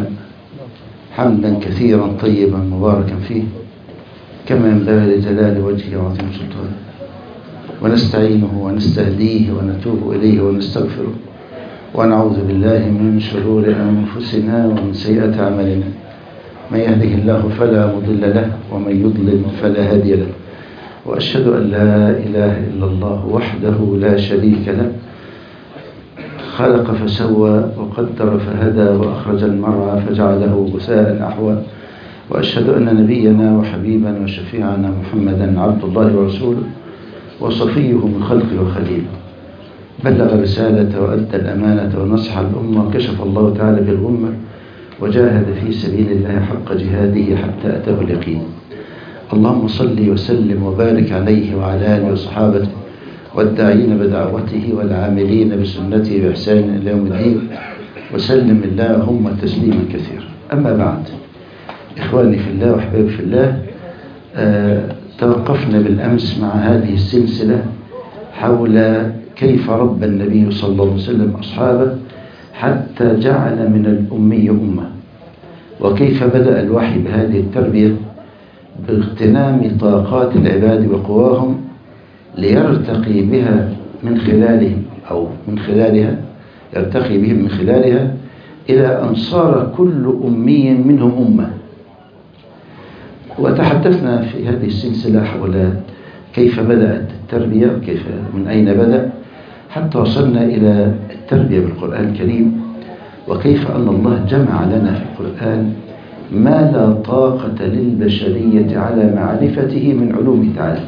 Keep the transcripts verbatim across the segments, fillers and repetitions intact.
حمدا كثيرا طيبا مباركا فيه كما ينبغي لجلال وجهه وعظيم سلطانه، ونستعينه ونستهديه ونتوب إليه ونستغفره، ونعوذ بالله من شرور أنفسنا ومن سيئات أعمالنا. من يهده الله فلا مضل له ومن يضلل فلا هادي له، وأشهد أن لا إله إلا الله وحده لا شريك له، خلق فسوى وقدر فهدى وأخرج المرعى فجعله غثاء أحوى، وأشهد أن نبينا وحبيبنا وشفيعنا محمدا عبد الله ورسوله وصفيه من خلقه وخليله، بلغ الرسالة وأدى الأمانة ونصح الأمة وكشف الله تعالى بالغمة، وجاهد في سبيل الله حق جهاده حتى أتاه اليقين. اللهم صل وسلم وبارك عليه وعلى آله وصحابته والداعين بدعوته والعاملين بسنته بإحسان إلى يوم الدين، وسلم اللهم تسليما كثيرا. أما بعد، إخواني في الله وأحبابي في الله، آه توقفنا بالأمس مع هذه السلسلة حول كيف ربى النبي صلى الله عليه وسلم أصحابه حتى جعل من الأمية أمة، وكيف بدأ الوحي بهذه التربية باغتنام طاقات العباد وقواهم ليرتقي بها من خلالهم أو من خلالها يرتقي بهم من خلالها إلى أن صار كل أمي منهم أمة. وتحدثنا في هذه السلسلة حول كيف بدأت التربية وكيف من أين بدأ حتى وصلنا إلى التربية بالقرآن الكريم، وكيف أن الله جمع لنا في القرآن ما لا طاقة للبشرية على معرفته من علوم تعالى.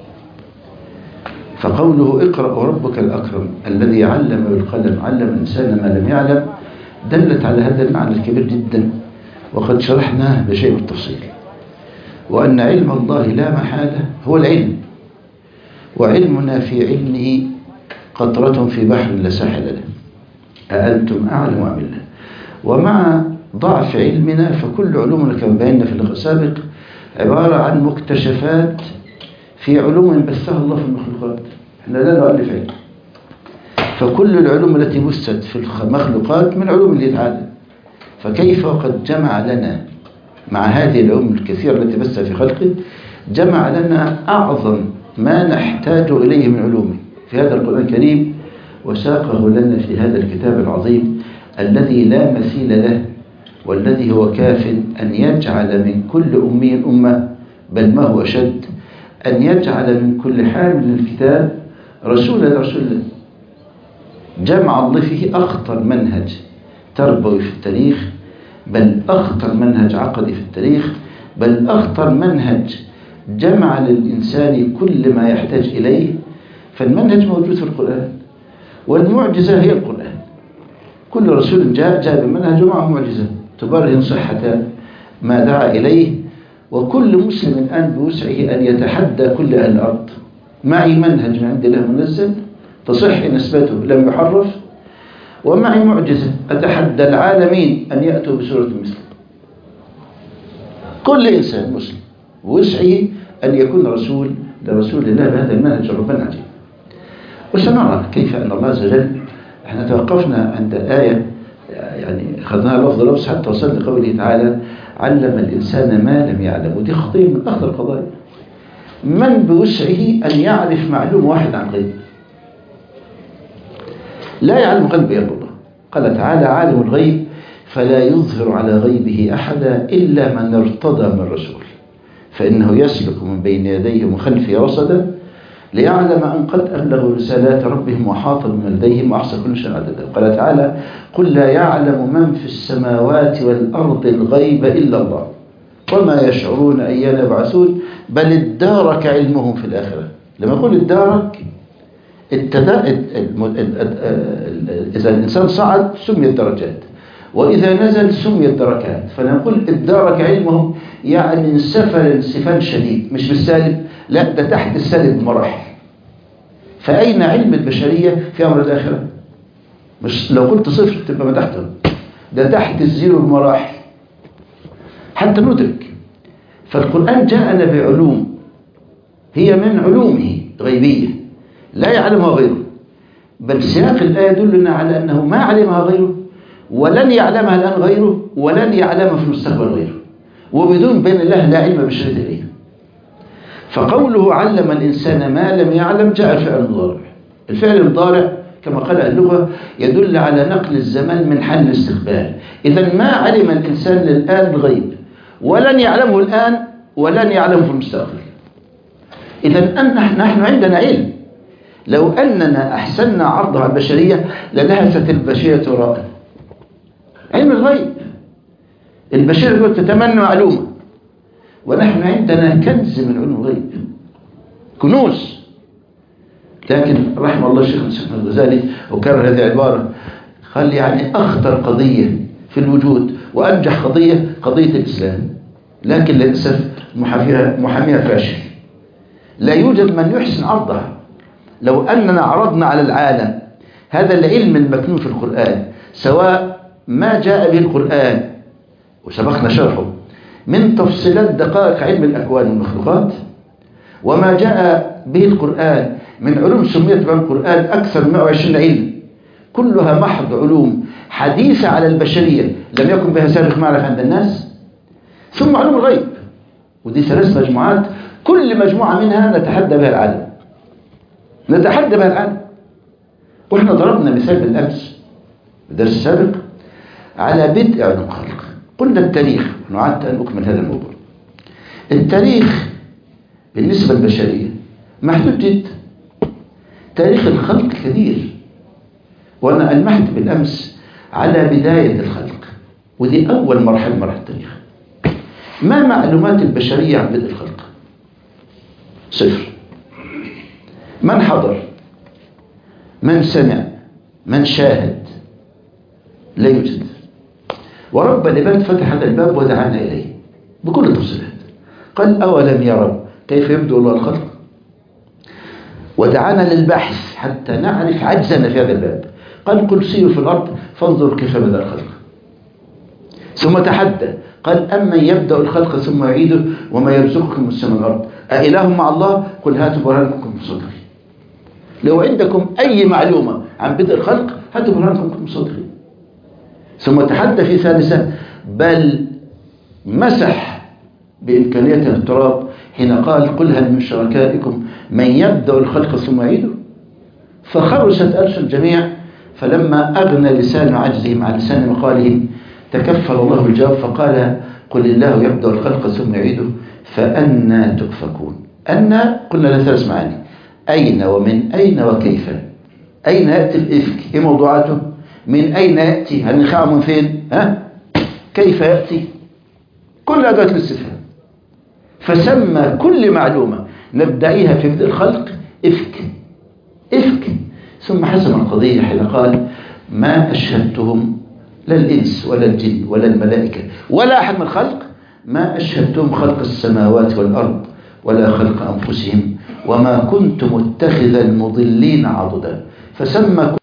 فقوله اقرأ وربك الأكرم الذي علم بالقلم علم الإنسان ما لم يعلم دلت على هذا المعنى الكبير جدا، وقد شرحناه بشيء من التفصيل، وأن علم الله لا محالة هو العلم، وعلمنا في علمه قطرة في بحر لا ساحل له، أأنتم أعلم أم الله. ومع ضعف علمنا فكل علومنا كما بينا في اللقاء السابق عبارة عن مكتشفات في علوم بثها الله في المخلوقات، احنا لا نؤلف علم، فكل العلوم التي بثت في المخلوقات من علوم الله تعالى، فكيف وقد جمع لنا مع هذه العلوم الكثيرة التي بثها في خلقه جمع لنا أعظم ما نحتاج إليه من علومه في هذا القرآن الكريم، وساقه لنا في هذا الكتاب العظيم الذي لا مثيل له، والذي هو كاف أن يجعل من كل أمي أمة، بل ما هو أشد أن يجعل من كل حامل الكتاب رسولا لرسول الله. جمع الله فيه أخطر منهج تربوي في التاريخ، بل أخطر منهج عقدي في التاريخ، بل أخطر منهج جمع للإنسان كل ما يحتاج إليه. فالمنهج موجود في القرآن، والمعجزة هي القرآن. كل رسول جاء جاء بمنهج ومعه معجزة تبرهن صحة ما دعا إليه، وكل مسلم الآن بوسعه أن يتحدى كل أهل الأرض: معي منهج من عند الله منزل تصح نسبته لم يحرف، ومعي معجزة أتحدى العالمين أن يأتوا بسورة مثله. كل إنسان مسلم وسعه أن يكون رسول لرسول الله بهذا المنهج ربنا عجيب. وسنرى كيف أن الله عز وجل، احنا توقفنا عند آية يعني أخذناها لفظ لفظ حتى وصلنا لقوله تعالى: علم الإنسان ما لم يعلم. ودي خطية من أخطر القضايا. من بوسعه أن يعرف معلومة واحد عن غيبه؟ لا يعلم غيب إلا الله. قال تعالى: عالم الغيب فلا يظهر على غيبه أحدا إلا من ارتضى من رسول فإنه يسلك من بين يديه ومن خلفه رصدا ليعلم أن قد أبلغوا رسالات ربهم وحاط بما لديهم وأحصى كل شيء عددا. قال تعالى: قل لا يعلم من في السماوات والأرض الغيب إلا الله وما يشعرون أيان يبعثون بل ادارك علمهم في الآخرة. لما يقول ادارك، إذا الإنسان صعد سميت درجات، وإذا نزل سميت دركات. فنقول ادارك علمهم يعني انسفل انسفال شديد، مش بالسالب، لا ده تحت السالب بمراحل. فأين علم البشرية في أمر الآخرة؟ مش لو قلت صفر تبقى ما تحته، ده تحت الزيرو بمراحل حتى ندرك. فالقرآن جاءنا بعلوم هي من علومه غيبية لا يعلمها غيره، بل سياق الآية يدلنا على أنه ما علمها غيره، ولن يعلمها الآن غيره، ولن يعلمها في المستقبل غيره، وبدون بين الله لا علم بشرية إليه. فقوله علم الإنسان ما لم يعلم جاء الفعل المضارع. الفعل المضارع كما قال اللغة يدل على نقل الزمان من حال الاستقبال. إذا ما علم الإنسان للآن الغيب، ولن يعلمه الآن، ولن يعلمه في المستقبل. إذا نحن عندنا علم، لو أننا أحسننا عرضها على البشرية للهثت البشرية وراءنا. علم الغيب، البشرية تتمنى معلومة، ونحن عندنا كنز من علم الغيب، كنوز. لكن رحمه الله الشيخ محمد الغزالي وكرر هذه العبارة، قال يعني أخطر قضية في الوجود وأنجح قضية قضية الإسلام، لكن للأسف محاميها فاشل، لا يوجد من يحسن عرضها. لو أننا عرضنا على العالم هذا العلم المكنون في القرآن، سواء ما جاء به القرآن وسبقنا شرحه من تفصيلات دقائق علم الأكوان والمخلوقات، وما جاء به القرآن من علوم سميت بها القرآن أكثر من مئة وعشرين علم، كلها محض علوم حديثة على البشرية لم يكن بها سابق معرفة عند الناس. ثم علوم الغيب، ودي ثلاث مجموعات كل مجموعة منها نتحدى بها العالم، نتحدى بها العالم. وإحنا ضربنا مثال بالأمس بالدرس السابق على بدء علوم الخلق. قلنا التاريخ، ونعدت أن أكمل هذا الموضوع. التاريخ بالنسبة للبشرية محدود جدا، تاريخ الخلق كبير، وأنا ألمحت بالأمس على بداية الخلق، ودي أول مرحلة مرحلة التاريخ. ما معلومات البشرية عن بدء الخلق؟ صفر. من حضر؟ من سمع؟ من شاهد؟ لا يوجد. ورب العباد فتح هذا الباب ودعانا إليه بكل التفصيلات. قال أولم يروا كيف يبدأ الله الخلق؟ ودعانا للبحث حتى نعرف عجزنا في هذا الباب. قال قل سيروا في الأرض فانظروا كيف بدأ الخلق. ثم تحدى قال أمن يبدأ الخلق ثم يعيده وما يرزقكم من السماء والأرض أإله مع الله؟ قل هاتوا برهانكم بصدقه. لو عندكم أي معلومة عن بدء الخلق هاتوا برهانكم بصدقه. ثم تحدى في ثالثة بل مسح بإمكانية التراب حين قال قل هل من شركائكم من يبدأ الخلق ثم يعيده؟ فخرست ألسن الجميع، فلما أغنى لسان عجزهم عن لسان مقالهم تكفل الله بالجواب فقال قل الله يبدأ الخلق ثم يعيده فأنى تؤفكون. أن قلنا له ثلاث معاني: أين ومن أين وكيف. أين يأتي الإفك؟ إيه موضوعاته؟ من أين يأتي؟ هل نخاع من فين؟ ها؟ كيف يأتي؟ كل أدوات الاستفهام. فسمى كل معلومة ندعيها في بدء الخلق إفك إفك. ثم حسم القضية حين قال ما أشهدتهم لا الإنس ولا الجن ولا الملائكة ولا أحد من الخلق، ما أشهدتهم خلق السماوات والأرض ولا خلق أنفسهم وما كنت متخذ المضلين عضدا. فسمى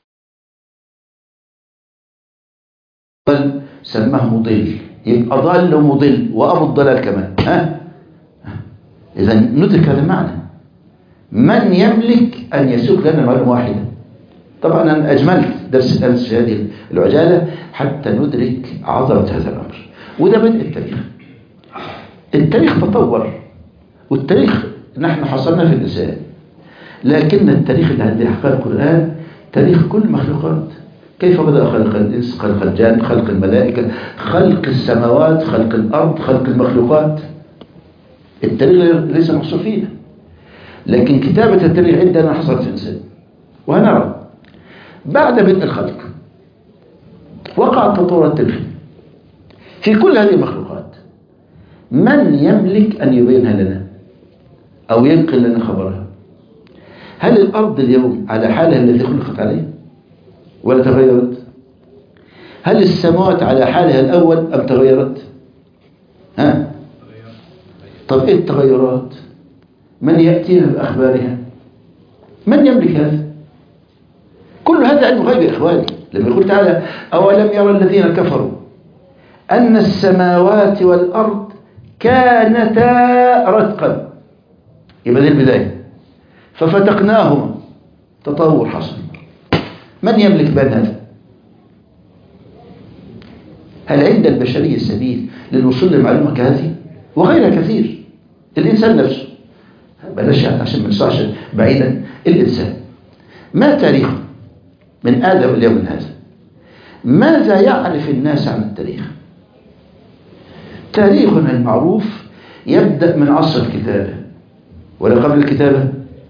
كل سماه مضل، يبقى ضال ومضل وأبو الضلال كمان. ها؟ إذا ندرك هذا المعنى. من يملك أن يسوق لنا معلومة واحدة؟ طبعا أنا أجملت درس الأمس في هذه العجالة حتى ندرك عظمة هذا الأمر. وده بدء التاريخ. التاريخ تطور، والتاريخ نحن حصلنا في الإنسان، لكن التاريخ اللي عند أحكام القرآن تاريخ كل مخلوقات. كيف بدأ خلق الإنس، خلق الجان، خلق الملائكة، خلق السماوات، خلق الأرض، خلق المخلوقات. التاريخ ليس محصور فينا، لكن كتابة التاريخ عندنا حصلت في الإنسان. وهنرى بعد بدء الخلق وقع التطور التاريخي في كل هذه المخلوقات. من يملك أن يبينها لنا أو ينقل لنا خبرها؟ هل الأرض اليوم على حالها التي خلقت عليه ولا تغيرت؟ هل السماوات على حالها الأول أم تغيرت؟ ها؟ طب إيه التغيرات؟ من يأتينا بأخبارها؟ من يملك هذا؟ كل هذا علم غيب يا إخواني. لما يقول تعالى أولم يرى الذين كفروا أن السماوات والأرض كانتا رتقا، يبقى دي البداية، ففتقناهما، تطور حصل. من يملك بين هذا؟ هل عند البشرية سبيل للوصول لمعلومة كهذه وغيرها كثير؟ الإنسان نفسه، بلاش يعني عشان ما نصعش بعيدا، الإنسان ما تاريخه من آدم اليوم من هذا؟ ماذا يعرف الناس عن التاريخ؟ تاريخنا المعروف يبدأ من عصر الكتابة، ولا قبل الكتابة؟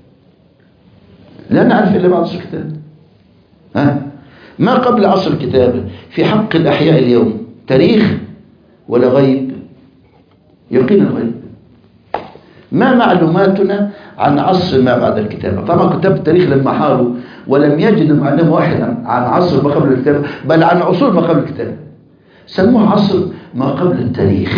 لا نعرف إلا بعد عصر الكتابة. ها؟ ما قبل عصر الكتابة في حق الأحياء اليوم تاريخ ولا غيب؟ يقينا غيب. ما معلوماتنا عن عصر ما بعد الكتابة؟ طبعا كتاب التاريخ لما حاروا ولم يجدوا معلومة واحدة عن عصر ما قبل الكتابة، بل عن عصور ما قبل الكتابة، سموه عصر ما قبل التاريخ.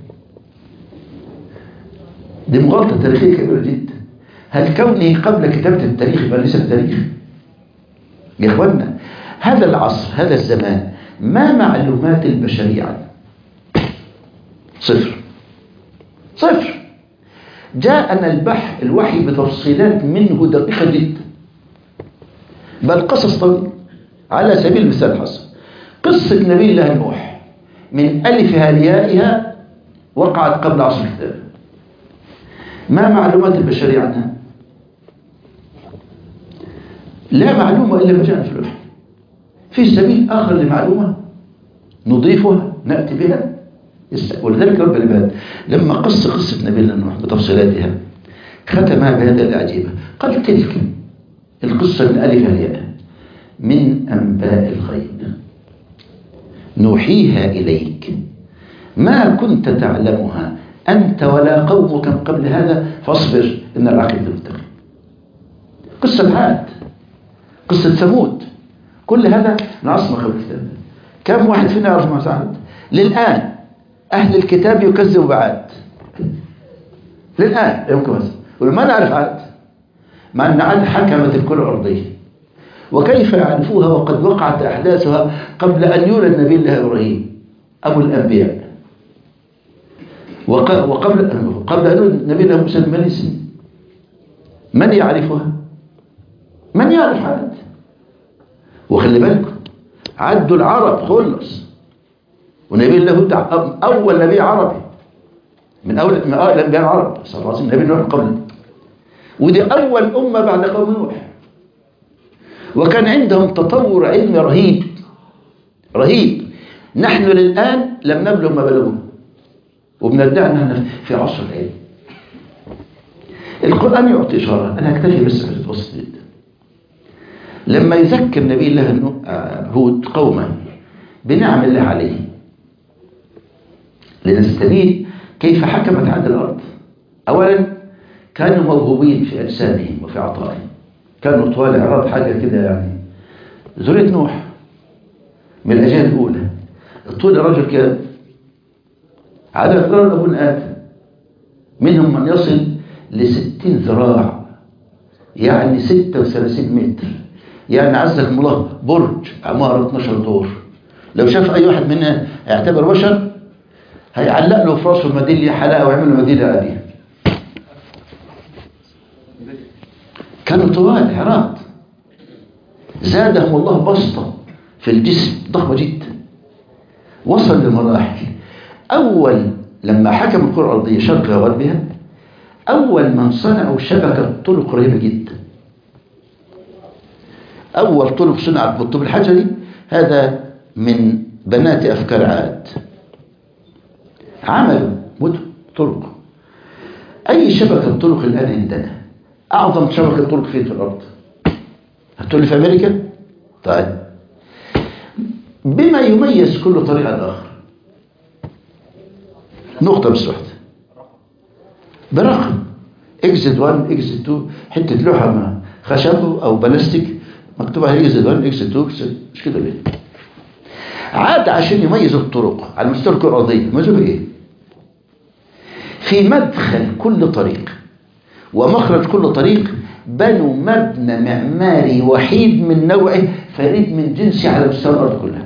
دي مغالطة تاريخية كبيرة جدا. هل كونه قبل كتابة التاريخ يبقى ليس التاريخ؟ يا إخوانا، هذا العصر، هذا الزمان، ما معلومات البشرية عنه؟ صفر صفر. جاءنا البحث الوحي بتفصيلات منه دقيقة جدا، بل قصص طويل. على سبيل المثال حسن قصة نبي الله نوح من ألفها ليائها وقعت قبل عصر الكتاب. ما معلومات البشرية عنها؟ لا معلومة إلا ما جاء في الوحي. في سبيل آخر لمعلومة نضيفها نأتي بها. ولذلك رب العباد لما قص قصة نبي الله نوح بتفصيلاتها ختمها بهذا العجيبة، قال: تلك القصة من ألفها ليائها من أنباء الغيب نوحيها إليك ما كنت تعلمها أنت ولا قومك من قبل هذا فاصبر إن العاقبة للمتقين. قصة عاد، قصة ثمود، كل هذا من عصر قبل الكتاب. كم واحد فينا يعرف ما سعد؟ للآن أهل الكتاب يكذبوا بعاد، للآن يمكن بس وما نعرف عاد، مع أن عاد حكمت الكرة الأرضية. وكيف يعرفوها وقد وقعت أحداثها قبل أن يولد نبي الله إبراهيم أبو الأنبياء، وقبل قبل أن يولد نبي الله موسى بملء سنين. من يعرفها؟ من يعرف عاد؟ وخلي بالكم عدوا العرب خلص، ونبي الله هود أول نبي عربي من أول من أول الأنبياء العرب صلى الله عليه وسلم، نبي نوح قبل، ودي أول أمة بعد قوم نوح. وكان عندهم تطور علمي رهيب رهيب. نحن للآن لم نبلغ ما بلغوه، وبندعي أننا في عصر العلم. القرآن يعطي إشارة، أنا أكتفي بس في الوسط جدا. لما يذكر نبي الله هود قوما بنعم الله عليه لنستبين كيف حكمت عاد الأرض. أولا كانوا موهوبين في أجسامهم وفي عطائهم، كانوا طوال عراض حاجة كده يعني. ذرية نوح من الأجيال الأولى طول الرجل كان على ذراع أبونا آدم، منهم من يصل لستين ذراع، يعني ستة وثلاثين متر، يعني عزكم الله برج عمارة اثناشر دور. لو شاف أي واحد منا يعتبر بشر هيعلق له في راسه ميدالية حلاقة ويعمل له ميدالية عليها. كانوا طوال عراض، زادهم الله بسطة في الجسم ضخمة جدا. وصل لمراحل أول لما حكم الكرة الأرضية شرقها وغربها، أول من صنعوا شبكة طرق رهيبة جدا. أول طرق صنعت بالطوب الحجري، هذا من بنات أفكار عاد. عملوا مدن طرق. أي شبكة طرق الآن عندنا؟ أعظم شبكة طرق فين في الأرض؟ هتقول لي في أمريكا؟ طيب بما يميز كل طريق عن الآخر؟ نقطة بس واحدة، برقم اكزت واحد اكزت اتنين، حتة لوحة خشب أو بلاستيك مكتوب عليها اكزت واحد اكزت اتنين، مش كده ليه؟ عاد عشان يميز الطرق على مستوى الكرة الأرضية يميزوا بإيه؟ في مدخل كل طريق ومخرج كل طريق بنوا مبنى معماري وحيد من نوعه فريد من جنسه على مستوى الأرض كلها.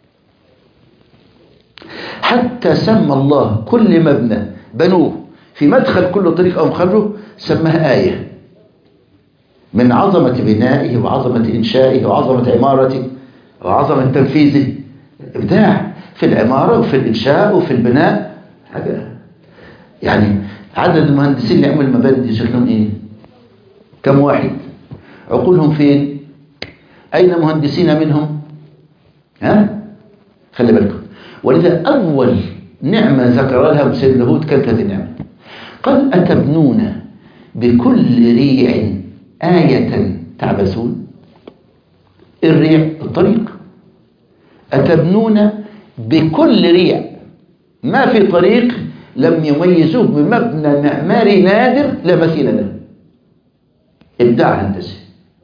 حتى سمى الله كل مبنى بنوه في مدخل كل طريق أو مخرجه سماها آية من عظمة بنائه وعظمة إنشائه وعظمة عمارته وعظمة تنفيذه. إبداع. في العمارة وفي الإنشاء وفي البناء حاجة يعني. عدد المهندسين اللي يعملوا المباني دي شكلهم إيه؟ كم واحد؟ عقولهم فين؟ أين مهندسين منهم؟ ها؟ خلي بالكم. ولذا أول نعمة ذكر لها سيدنا هود كانت هذه النعمة. قال أتبنون بكل ريع آية تعبثون. الريع الطريق. أتبنون بكل ريع، ما في طريق لم يميزوه بمبنى معماري نادر لا مثيل له. إبداع هندسي.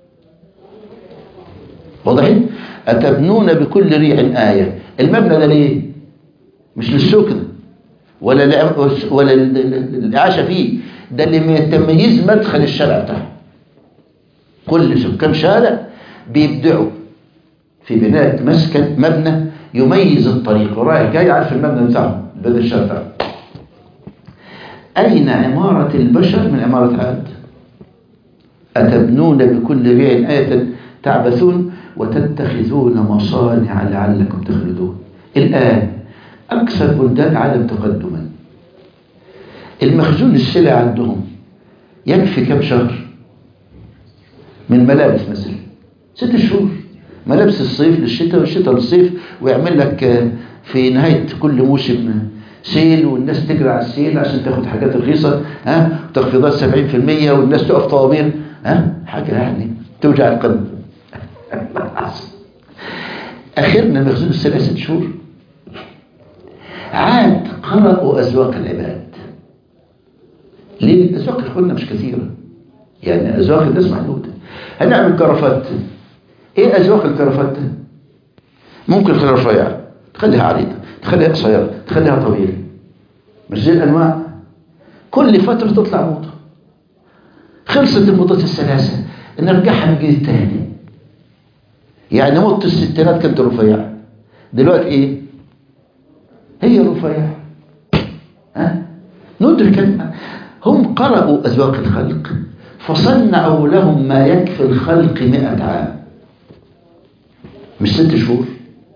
واضحين؟ أتبنون بكل ريع آية. المبنى ده ليه؟ مش للسكن ولا ولا الإعاشة فيه، ده اللي يتميز مدخل الشارع بتاعه. كل سكان شارع بيبدعوا في بناء مسكن مبنى يميز الطريق، ورايح جاي عارف المبنى بتاعه بدل الشارع بتاعه. أين عمارة البشر من عمارة عاد؟ أتبنون بكل ريع آية تعبثون وتتخذون مصانع لعلكم تخلدون. الآن أكثر بلدان العالم تقدما المخزون السلع عندهم يكفي كم شهر من ملابس مثلا؟ ست شهور. ملابس الصيف للشتاء والشتاء للصيف، ويعمل لك في نهاية كل موسم سيل والناس تجري على السيل عشان تاخد حاجات رخيصة، ها، تخفيضات سبعين في المية والناس تقف طوابير، ها، حاجة يعني توجع القلب. أخيرنا مخزون السلع ست شهور. عاد قرأوا أذواق العباد. ليه؟ الأذواق يا إخوانا مش كثيرة، يعني أذواق الناس محدودة. هنعمل كرافات. إيه أذواق الكرافات؟ ممكن خليها رفيعة، تخليها عريضة، تخليها قصيرة، تخليها طويلة، مش زي الأنواع. كل فترة تطلع موضة. خلصت الموضات الثلاثة نرجعها من جديد تاني. يعني موضة الستينات كانت رفيعة، دلوقتي إيه؟ هي رفيعة. ها؟ ندرك هم قرأوا أذواق الخلق فصنعوا لهم ما يكفي الخلق مئة عام، مش ست شهور.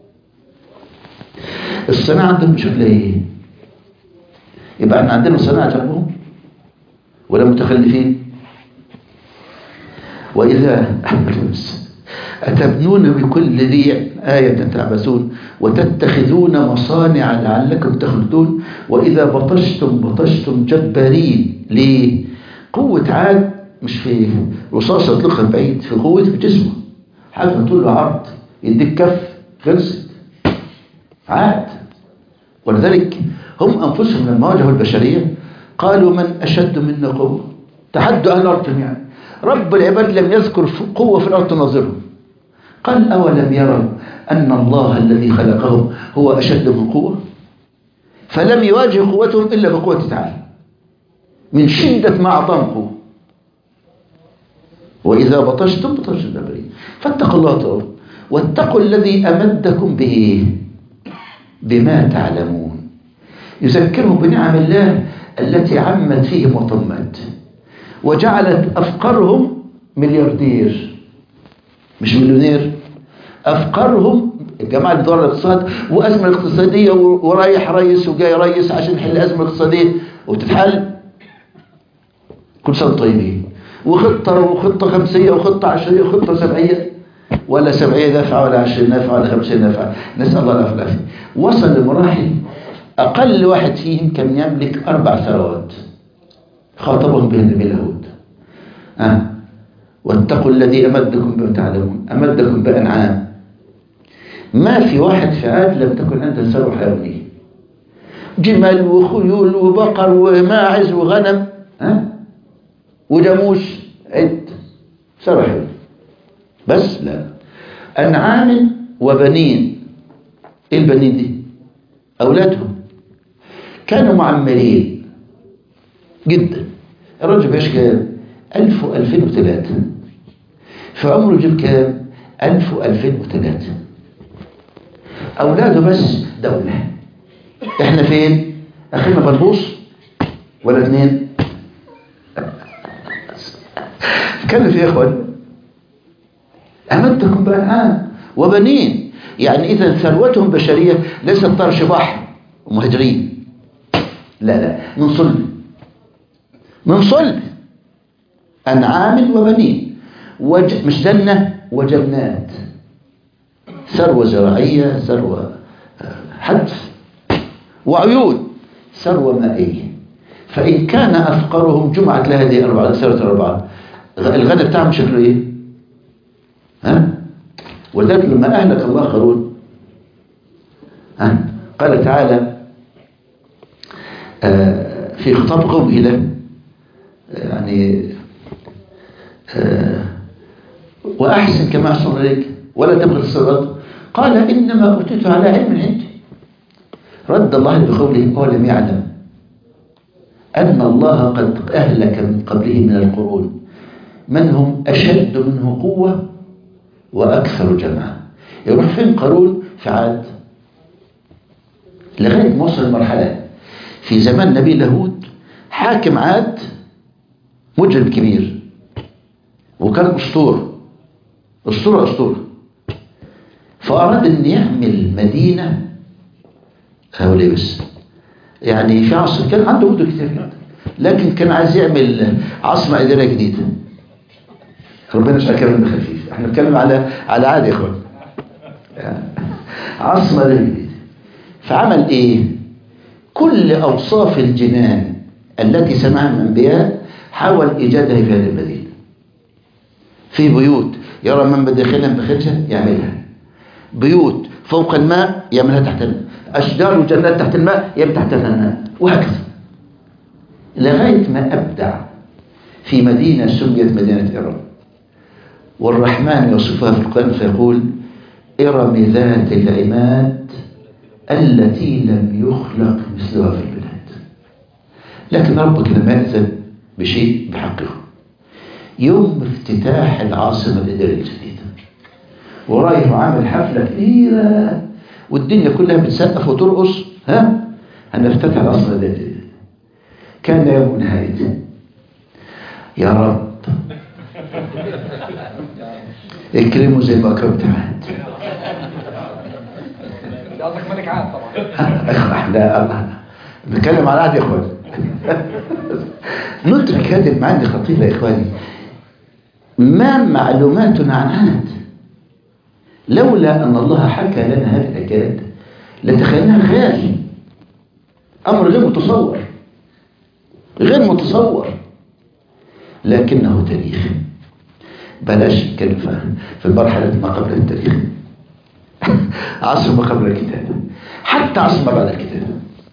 الصناعة عندهم بشكل ايه؟ يبقى احنا عندنا صناعة جنبهم ولا متخلفين؟ وإذا أتبنون بكل ريع آية تعبثون وتتخذون مصانع لعلكم تخلدون وإذا بطشتم بطشتم جبارين. ليه؟ قوة عاد مش في رصاصة يطلقها بعيد، في قوة في جسمه. حاجة طول له عرض يديك كف خلصت. عاد. ولذلك هم أنفسهم لما واجهوا البشرية قالوا من أشد منا قوة. تحدوا أهل الأرض جميعا. رب العباد لم يذكر قوة في الأرض تناظرهم. قال أولم يروا أن الله الذي خلقهم هو أشد من قوة، فلم يواجه قوتهم إلا بقوة تعالى من شدة ما أعطاهم قوة. وإذا بطشتم بطشتم جبارين فاتقوا الله تعالى واتقوا الذي أمدكم به بما تعلمون. يذكرهم بنعم الله التي عمت فيهم وطمت وجعلت أفقرهم ملياردير مش مليونير. أفقرهم الجماعة اللي دور الاقتصاد وأزمة اقتصادية ورايح رئيس وجاي رئيس عشان يحل الأزمة الاقتصادية وتتحل. كل سنة طيبين. وخطة وخطة خمسية وخطة عشرية وخطة سبعية، ولا سبعية نافعة ولا عشرين نافعة ولا خمسين نافعة. نسأل الله العافية والعافية. وصل لمراحل أقل واحد فيهم كان يملك أربع ثروات خاطبهم به النبي الهود. أه. واتقوا الذي أمدكم بما تعلمون. أمدكم بأنعام. ما في واحد في عاد لم تكن عنده ثروة حيوانية، جمل وخيول وبقر وماعز وغنم، أه؟ وجاموس، عد ثروة حيوانية. بس لا، أنعام وبنين. إيه البنين دي؟ أولادهم كانوا معمرين جدا. الرجل بيعيش كام؟ ألف وألفين وثلاثة. في عمره يجيب كام؟ ألف وألفين وثلاثة. أولاده بس دولة. إحنا فين؟ أخينا بنبوص ولا اثنين؟ كان في إخوان أمدكم بأنعام وبنين يعني إذا ثروتهم بشرية ليست طرش بحر ومهاجرين، لا لا، من صلب، من صلب أنعام وبنين، وج... مش جنة وجنات، ثروة زراعية، ثروة حدث، وعيون، ثروة مائية. فإن كان أفقرهم جمعت لهذه أربعة، ثروة أربعة، الغنى بتاعهم شكله إيه؟ ها؟ ولذلك لما أهلك الله قارون، ها؟ قال تعالى آه في خطاب قومه له، يعني آه وأحسن كما أحسن إليك ولا تبغي الصراط، قال إنما أوتيته على علم عندي. رد الله بقوله ولم يعلم أن الله قد أهلك من قبله من القرون من هم أشد منه قوة وأكثر جمعا. يروح فين قارون؟ في عاد، لغاية ما وصل المرحلة في زمان نبي هود حاكم عاد مجرم كبير، وكان أسطورة أسطورة أسطورة، فأراد أن يعمل مدينة هؤلاء بس، يعني في عصر كان عنده مدن كتير جدا، لكن كان عايز يعمل عاصمة إدارية جديدة. ربنا يجعل كلامنا خفيف، احنا بنتكلم على على عادي يا اخوان. عاصمة إدارية جديدة، فعمل ايه؟ كل أوصاف الجنان التي سمعها من الأنبياء حاول إيجادها في هذه المدينة. في بيوت يرى من بداخلها بخارجها يعملها، بيوت فوق الماء يعملها تحت الماء، أشجار وجنات تحت الماء يعمل تحتها الماء، وهكذا لغاية ما أبدع في مدينة سميت مدينة إرم. والرحمن يوصفها في القرآن فيقول إرم ذات العماد التي لم يخلق مثلها في البلاد. لكن ربك لما يأذن بشيء بحقه، يوم افتتاح العاصمة الإدارية الجديدة ورايح عامل حفلة كبيرة والدنيا كلها بتسقف وترقص، ها هنفتتح العاصمة الإدارية، كان يوم نهاية يا رب اكرمه زي ما اكرمت عاد. قصدك ملك عاد طبعا. احنا بنتكلم على عاد يا اخواني. ندرك هذه المعاني خطيرة يا اخواني. ما معلوماتنا عن عاد؟ لولا ان الله حكى لنا هذه الحكايات لتخيلناها خيال، امر غير متصور غير متصور، لكنه تاريخ. بلاش نتكلم في مرحلة ما قبل التاريخ، عصر ما قبل الكتابة، حتى عصر ما بعد الكتابة.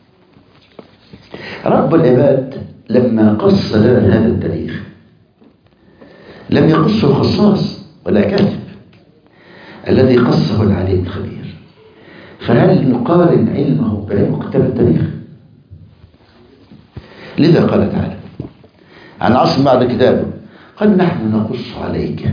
رب العباد لما قص لنا هذا التاريخ لم يقصه خصاص ولا كاتب، الذي قصه العليم الخبير. فهل نقارن علمه بعلم كتاب التاريخ؟ لذا قال تعالى عن عصر بعد كتابه، قال نحن نقص عليك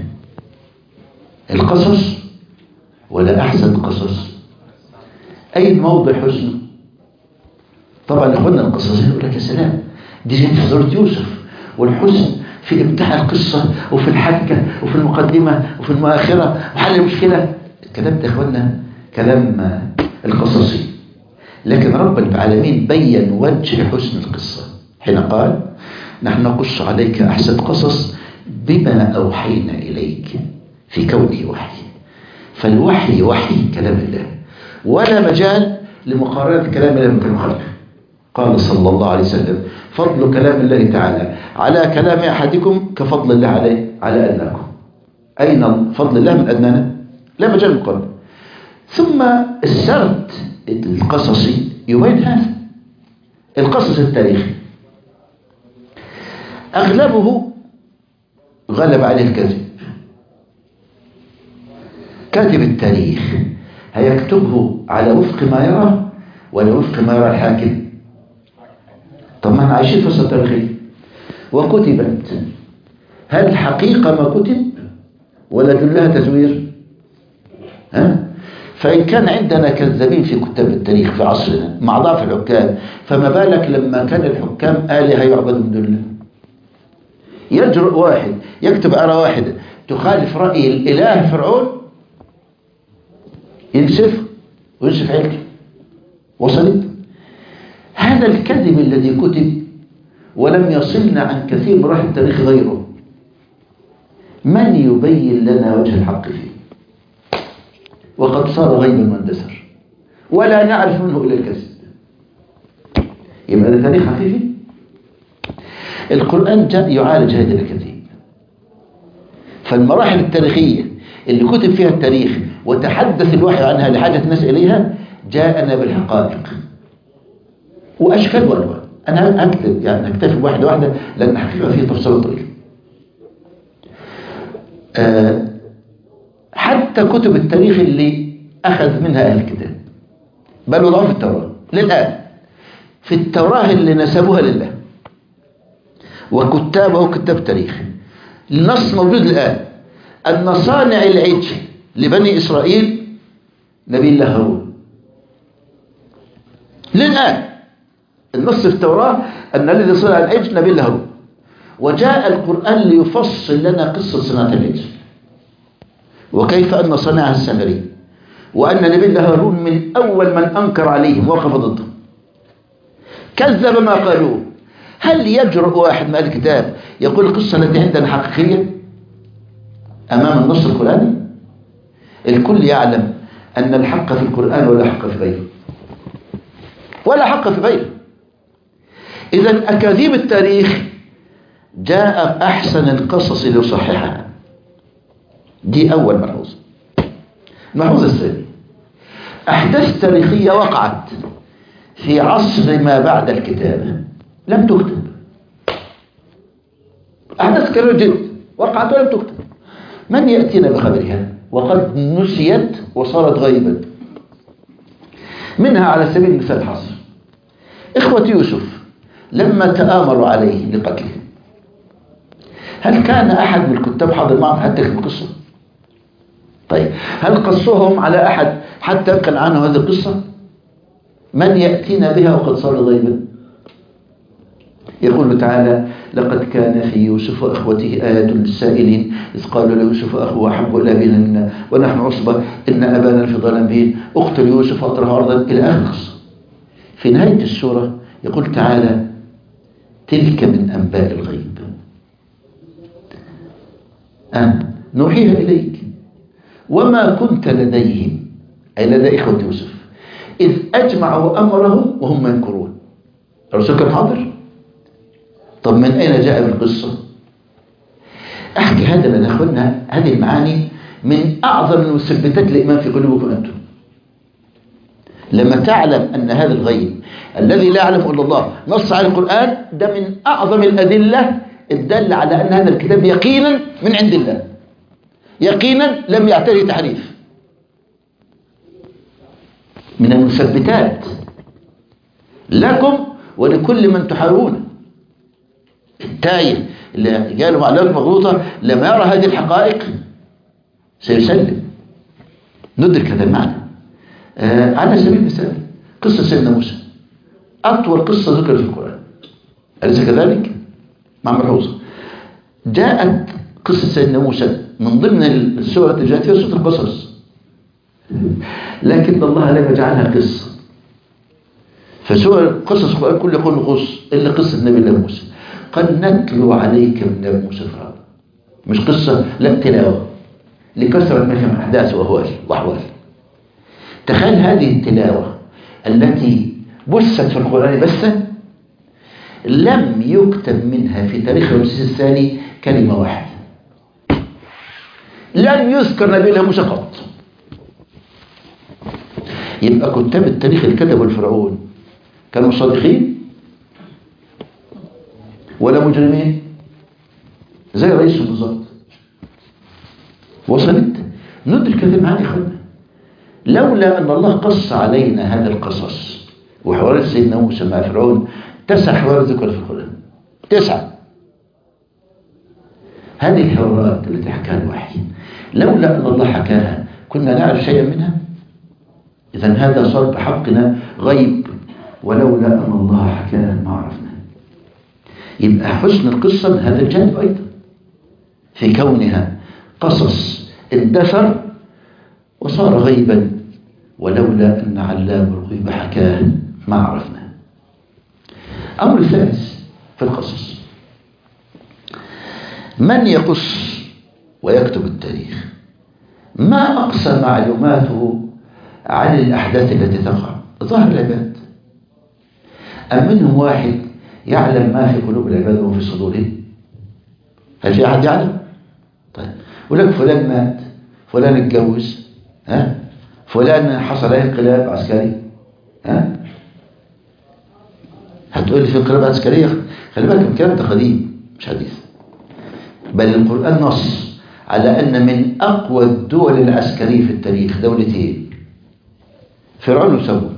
القصص ولا أحسن قصص. أي موضع حسن؟ طبعا إخواننا القصصين يقول لك يا سلام، دي جاءت في سورة يوسف، والحسن في إبداع القصة وفي الحبكة وفي المقدمة وفي المؤخرة وحل المشكلة. الكلام ده إخواننا كلام القصصي، لكن رب العالمين بين وجه حسن القصة حين قال نحن نقص عليك أحسن قصص بما أوحينا إليك في كونه وحي. فالوحي وحي كلام الله، ولا مجال لمقارنة كلام الله من خلقه. قال صلى الله عليه وسلم فضل كلام الله تعالى على كلام أحدكم كفضل الله عليه على أدناكم. أين فضل الله من أدنانا؟ لا مجال مقارنة. ثم السرد القصصي يبين هذا. القصص التاريخي أغلبه غلب عليه الكذب. كاتب التاريخ هيكتبه على وفق ما يرى ولا وفق ما يرى الحاكم؟ طب ما احنا عايشين في قصة تاريخية وكتبت، هل الحقيقة ما كتب ولا كلها تزوير؟ ها؟ فإن كان عندنا كذابين في كتاب التاريخ في عصرنا مع ضعف الحكام، فما بالك لما كان الحكام آلهة يعبدوا من دون الله؟ يجرؤ واحد يكتب آراء واحدة تخالف رأي الإله فرعون ينسف وينسف عيلته. وصلت؟ هذا الكذب الذي كتب ولم يصلنا عن كثير من مراحل التاريخ غيره، من يبين لنا وجه الحق فيه؟ وقد صار غيبا واندثر ولا نعرف منه إلا الكذب. يبقى هذا تاريخ حقيقي. القرآن جاء يعالج هذه الأكاذيب. فالمراحل التاريخية اللي كتب فيها التاريخ وتحدث الوحي عنها لحاجة الناس إليها جاءنا بالحقائق وأشكال وألوان. أنا هكتب يعني هكتفي بواحدة واحدة لأن حقيقة فيه تفصيل طويل. أه حتى كتب التاريخ اللي أخذ منها أهل الكتاب بل وضعوا في التوراة للآن، في التوراة اللي نسبوها لله وكتابه كتاب تاريخ، النص موجود الآن أن صانع العجل لبني إسرائيل نبي الله هارون. للآن النص في التوراة أن الذي صنع العجل نبي الله هارون. وجاء القرآن ليفصل لنا قصة صناعة العجل وكيف أن صنعها السامري، وأن نبي الله هارون من أول من أنكر عليهم وقف ضدهم كذب ما قالوه. هل يجرؤ واحد من الكتاب يقول القصة التي عندنا حقيقية أمام النص القرآني؟ الكل يعلم أن الحق في القرآن ولا حق في غيره، ولا حق في غيره. إذن أكاذيب التاريخ جاء أحسن القصص ليصححها. دي أول ملحوظة. الملحوظة الثانية، أحداث تاريخية وقعت في عصر ما بعد الكتابة لم تكتب. أحداث كثيرة جدا وقعت ولم تكتب. من يأتينا بخبرها وقد نسيت وصارت غيبا؟ منها على سبيل المثال الحصر، إخوة يوسف لما تآمروا عليه لقتله، هل كان أحد من الكتاب حاضر معهم حتى يكتب القصة؟ طيب هل قصوهم على أحد حتى يبقى عنه هذه القصة؟ من يأتينا بها وقد صار غيبا؟ يقول تعالى: لقد كان في يوسف وأخوته آيات للسائلين إذ قالوا ليوسف أخوه أحب إلى أبينا منا ونحن عصبة إن أبانا لفي ضلال مبين اقتل يوسف واطرحه أرضا إلى آخر القصة. في نهاية السورة يقول تعالى: تلك من أنباء الغيب أه نوحيها إليك وما كنت لديهم، أي لدى إخوة يوسف، إذ أجمعوا أمرهم وهم ينكرون. الرسول كان حاضر؟ طب من أين جاء بالقصة؟ أحكي هذا لأن أخونا هذه المعاني من أعظم المثبتات الإيمان في قلوبكم أنتم. لما تعلم أن هذا الغيب الذي لا يعلم إلا الله نص على القرآن، ده من أعظم الأدلة الدالة على أن هذا الكتاب يقينا من عند الله، يقينا لم يعتري تحريف. من المثبتات لكم ولكل من تحارون. التايه اللي جاله معلومات مغلوطة لما يرى هذه الحقائق سيسلم. ندرك هذا المعنى. آه على سبيل المثال قصة سيدنا موسى، أطول قصة ذكرت في القرآن، أليس كذلك؟ مع ملحوظة، جاءت قصة سيدنا موسى من ضمن السورة التي جاءت فيها سورة القصص، لكن الله لم يجعلها قصة. فسورة قصص القرآن كل يقول قص إلا قصة نبي الله موسى. قد نتلو عليك من نبي موسى فرعون، مش قصة، لا تلاوة لكثرة ما فيها أحداث وأهوال وأحوال. تخيل هذه التلاوة التي بثت في القرآن بس لم يكتب منها في تاريخ رمسيس الثاني كلمة واحدة، لم يذكر نبي الله موسى قط. يبقى كتاب التاريخ اللي كتبوا الفرعون كانوا صادقين ولا مجرمين زي رئيس بالظبط؟ وصلت؟ ندرك هذه المعاني اخوانا. لولا ان الله قص علينا هذا القصص وحوارات سيدنا موسى مع فرعون، تسع حوارات ذكرت في القرآن، تسعة. هذه الحوارات التي حكاها الوحي لولا ان الله حكاها كنا نعرف شيئا منها. اذا هذا صار بحقنا غيب، ولولا ان الله حكاها ما عرفنا. يبقى حسن القصة من هذا الجانب أيضا في كونها قصص اندثر وصار غيبا ولولا أن علام الغيب حكاه ما عرفنا. أمر الثالث في القصص، من يقص ويكتب التاريخ ما أقصى معلوماته عن الأحداث التي تقع ظهر العباد، أم منهم واحد يعلم ما في قلوب العباد وما في صدورهم؟ هل في أحد يعلم؟ طيب يقول لك فلان مات، فلان اتجوز، ها؟ فلان حصل عليه انقلاب عسكري، ها؟ هتقول لي في انقلاب عسكري؟ خلي بالك الكلام ده قديم مش حديث، بل القرآن نص على أن من أقوى الدول العسكرية في التاريخ دولتين، فرعون وثمود.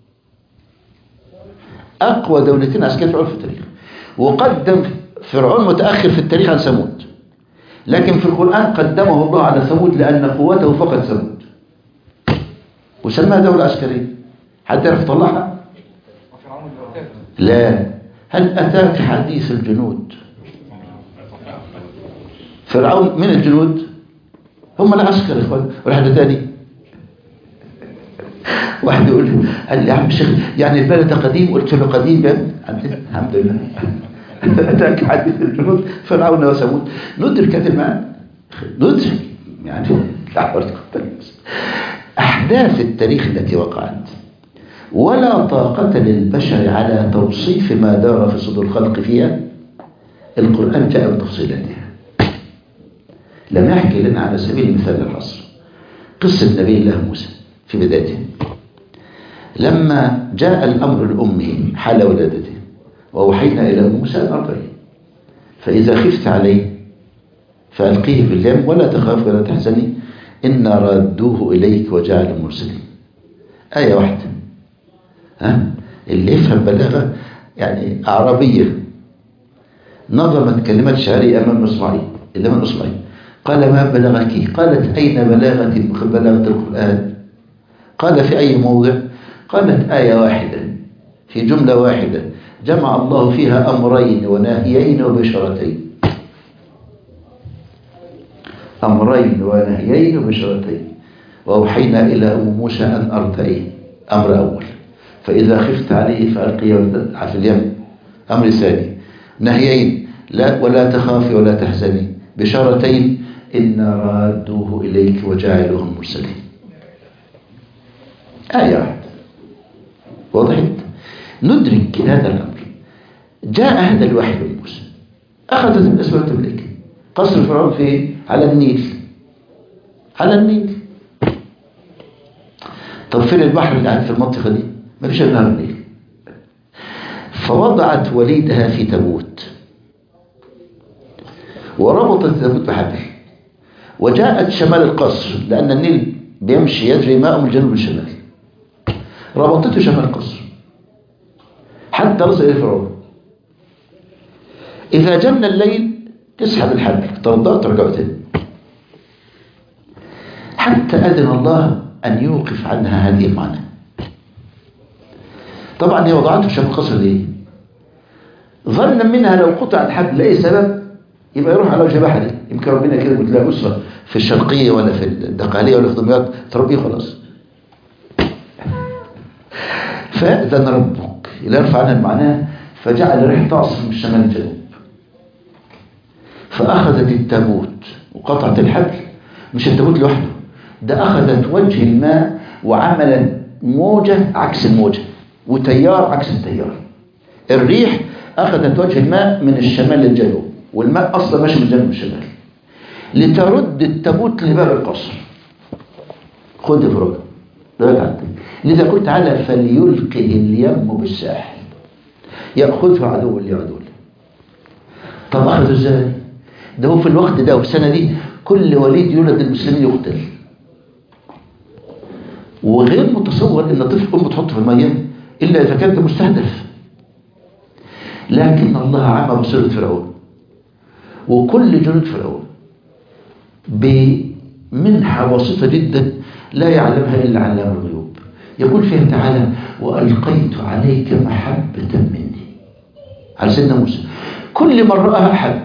أقوى دولتين عسكرية فرعون في التاريخ، وقدم فرعون متأخر في التاريخ عن ثمود، لكن في القرآن قدمه الله على ثمود لأن قوته فقط ثمود وسماها دولة عسكرية. حد يعرف يطلعها؟ لا. هل أتاك حديث الجنود؟ فرعون من الجنود هم العسكر يا اخوان. ولا حد تاني؟ واحد يقول لي قال لي يا عم الشيخ يعني البلد قديم، قلت له قديم يا ابني الحمد لله. أتاك حديث الجنود فرعون وثمود، ندرك هذه المعنى، ندرك يعني أحداث التاريخ التي وقعت، ولا طاقة للبشر على توصيف ما دار في صدور الخلق فيها. القرآن جاء بتفصيلاتها، لم يحكي لنا على سبيل المثال الحصر قصة نبي الله موسى في بدايته، لما جاء الأمر لأمه حال ولادته وأوحينا إلى موسى أن أرضعيه، فإذا خفت عليه فألقيه في اليم ولا تخاف ولا تحزني إنا رادوه إليك وجعل مرسلين. آية واحدة، ها اللي يفهم بلاغة يعني أعربية نظمت كلمات شعرية أمام إسماعيل إمام إسماعيل قال ما بلغك؟ قالت أين بلاغة بلاغة القرآن؟ قال في أي موضع؟ قالت آية واحدة في جملة واحدة جمع الله فيها أمرين ونهيين وبشارتين. أمرين ونهيين وبشارتين. وأوحينا إلى أم موسى أن أرضعيه، أمر أول، فإذا خفت عليه فألقيه في اليم، أمر ثاني، نهيين لا ولا تخافي ولا تحزني، بشارتين إن رادوه إليك وجاعلهم مرسلين. آية واحدة وضحت. ندرك هذا الأمر. جاء هذا الوحي لموسى، أخذت الأسباب تملك قصر فرعون في على النيل، على النيل. طب فين البحر اللي قاعد في المنطقة دي؟ ما فيش إلا النيل. فوضعت وليدها في تابوت وربطت التابوت بحبل، وجاءت شمال القصر لأن النيل بيمشي يجري ماء من الجنوب للشمال، ربطته شمال القصر حتى وصل إلى فرعون. إذا جن الليل تسحب الحبل ترضى ترجع تاني، حتى أذن الله أن يوقف عنها هذه المعنى. طبعا هي وضعته شمال القصر ليه؟ ظنا منها لو قطع الحبل لأي سبب يبقى يروح على وجه بحري، يمكن ربنا كده بتلاقي أسرة في الشرقية ولا في الدقهلية ولا في دمياط تربيه خلاص. فأذن ربك يرفع عنها المعنى، فجعل ريح تعصف من الشمال الجنوب، فأخذت التابوت وقطعت الحبل. مش التابوت لوحده، ده أخذت وجه الماء وعملت موجة عكس الموجة وتيار عكس التيار. الريح أخذت وجه الماء من الشمال للجنوب، والماء أصلا ماشي من الجنوب للشمال، لترد التابوت لباب القصر. خد فرج لذا قلت تعالى فليلقه اليم بالساحل يأخذه عدو لي عدو لي. طب أخذه ازاي؟ ده هو في الوقت ده والسنة دي كل وليد يولد المسلمين يقتل، وغير متصور ان طفل امه تحطه في الميه الا اذا كان مستهدف. لكن الله عمى بصيرة فرعون وكل جنود فرعون بمنحة بسيطة جدا لا يعلمها الا علام الغيوب. يقول فيها تعالى والقيت عليك محبة مني على سيدنا موسى. كل من رآها أحب،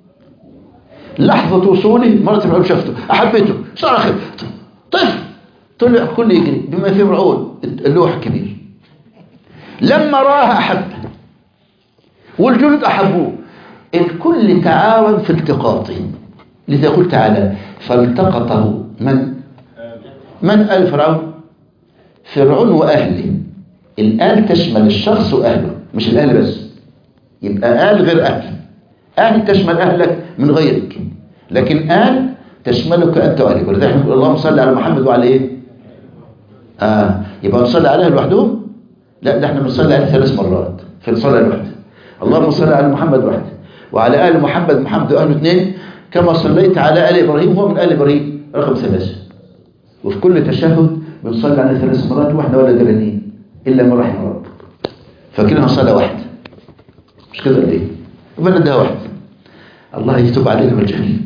لحظة وصولي مرة فرعون شافته أحبته صار أخي طفل طلع كل يجري بما فيه فرعون اللوح الكبير. لما راها أحبه والجنود أحبوه، الكل تعاون في التقاطه. لذا قلت تعالى فالتقطه من؟ من آل فرعون؟ فرعون وأهله. الآل تشمل الشخص وأهله، مش الأهل بس. يبقى آل غير أهل. أهل تشمل أهلك من غيرك، لكن آل تشملك أنت وأهلك. ولذلك نقول اللهم صل على محمد وعلى إيه؟ آه يبقى نصلي عليها لوحدهم؟ لا، ده احنا بنصلي عليه ثلاث مرات في الصلاة الواحدة. اللهم صل على محمد واحد، وعلى آل محمد محمد وأهله اثنين، كما صليت على آل إبراهيم هو من آل إبراهيم رقم ثلاثة. وفي كل تشهد بنصلي عليه ثلاث مرات، واحدة ولا درانين إلا من رحم ربك. فاكرينها صلاة واحدة مش كده ولا إيه؟ بلدها واحدة. الله يتوب علينا بالجهل.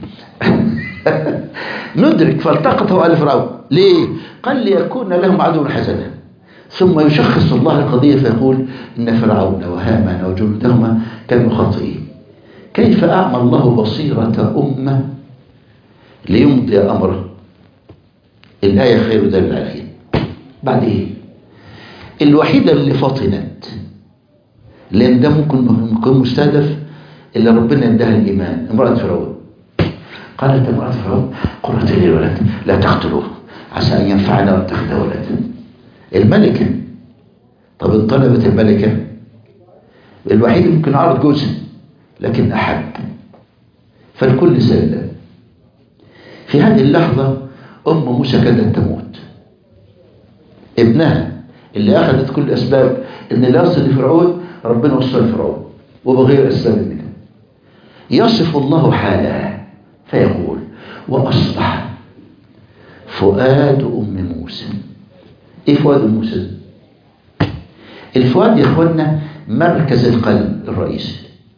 ندرك فالتقطه آل فرعون ليه؟ قال ليكون لهم عدو حسنا. ثم يشخص الله القضية فيقول إن فرعون وهامان وجنودهما كانوا خاطئين. كيف أعمى الله بصيرة أمة ليمضي أمره؟ الآية خير دليل عليه. بعد إيه؟ الوحيدة اللي فطنت، لأن ده ممكن يكون مستهدف إلا ربنا اداها الإيمان، امرأة فرعون. قالت امرأة فرعون قرة لي ولد لا تقتلوه عسى أن ينفعنا واتخذ ولدا. الملكة. طب انطلبت الملكة، الوحيد اللي ممكن عرض جوزها لكن أحب، فالكل سلم. في هذه اللحظة أم موسى كادت تموت. ابنها اللي أخذت كل أسباب إن لا يصل لفرعون، ربنا وصل لفرعون وبغير أسباب منه. يصف الله حالها فيقول وأصبح فؤاد أم موسى. إيه فؤاد أم موسى؟ الفؤاد يا إخوانا مركز القلب الرئيسي.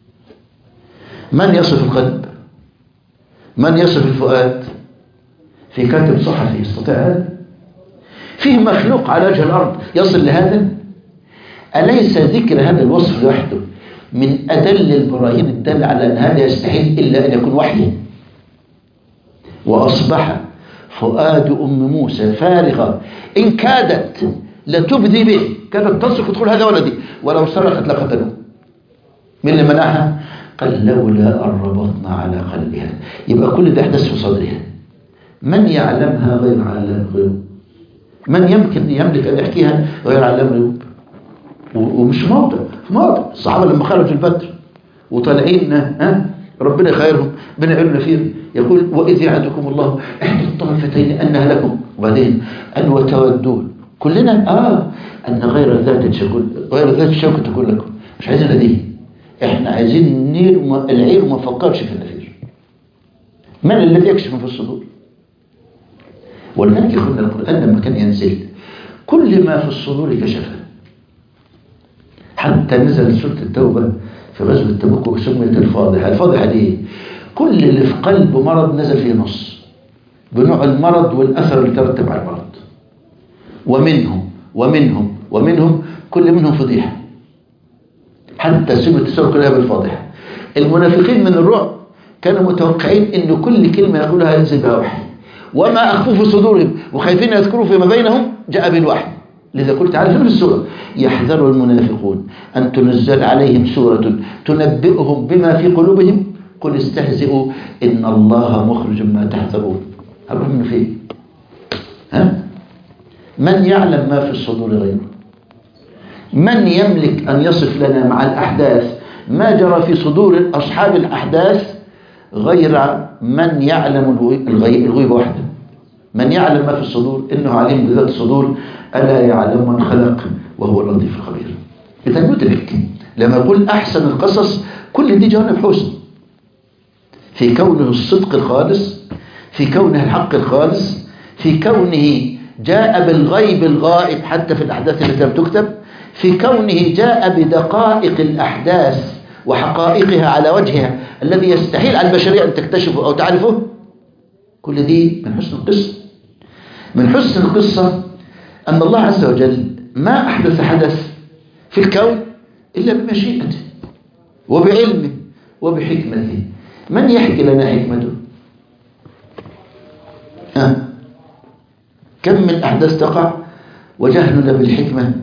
من يصف القلب؟ من يصف الفؤاد؟ في كاتب صحفي يستطيع هذا؟ فيه مخلوق على وجه الأرض يصل لهذا؟ أليس ذكر هذا الوصف لوحده من أدل البراهين الدالة على أن هذا يستحيل إلا أن يكون وحي؟ وأصبح فؤاد أم موسى فارغة إن كادت لتبدي به، كانت تصرخ وتقول هذا ولدي، ولو صرخت لقتلوه. من اللي منعها؟ قال لولا أن ربطنا على قلبها. يبقى كل ده أحدث في صدرها. من يعلمها غير علام الغيوب؟ من يمكن يملك أن يحكيها غير علام الغيوب؟ ومش موضع في موضع. الصحابة لما خرجوا البدر وطالعين ها ربنا يخيرهم بنعلنا فيه، يقول وإذ يعدكم الله إحدى الطائفتين أنها لكم، وبعدين أن وتودون كلنا آه أن غير ذات شكل غير ذات الشوكة تكون لكم. مش عايزين هذه، إحنا عايزين نير العير وما نفكرش في النفير. من الذي يكشف في الصدور؟ ولذلك يقولنا القرآن لما كان ينزل كل ما في الصدور كشفه، حتى نزل سورة التوبة في غزوة تبوك وسميت الفاضحة. الفاضحة دي كل اللي في قلبه مرض نزل فيه نص بنوع المرض والأثر اللي ترتب على المرض، ومنهم ومنهم ومنهم كل منهم فضيحة. حتى سمت السورة كلها بالفاضحة. المنافقين من الرعب كانوا متوقعين إن كل كلمة يقولها ينزل بها وحي، وما أخفوا في صدورهم وخايفين يذكروا فيما بينهم جاء بالوحي. لذا قلت تعالى في السورة يحذر المنافقون أن تنزل عليهم سورة تنبئهم بما في قلوبهم قل استهزئوا إن الله مخرج ما تحذرون. هنروح منه فين؟ ها؟ من يعلم ما في الصدور غيره؟ من يملك أن يصف لنا مع الأحداث ما جرى في صدور أصحاب الأحداث غير من يعلم الغيب وحده؟ من يعلم ما في الصدور إنه عليم بذات الصدور ألا يعلم من خلق وهو اللطيف الخبير. إذا ندرك لما يقول أحسن القصص كل دي جوانب حسن في كونه الصدق الخالص، في كونه الحق الخالص، في كونه جاء بالغيب الغائب حتى في الأحداث التي لم تكتب، في كونه جاء بدقائق الأحداث وحقائقها على وجهها الذي يستحيل على البشرية أن تكتشفه أو تعرفه. كل دي من حسن القصة. من حسن القصة أن الله عز وجل ما أحدث حدث في الكون إلا بمشيئته وبعلمه وبحكمته. من يحكي لنا حكمته؟ أه؟ كم من أحداث تقع وجهلنا بالحكمة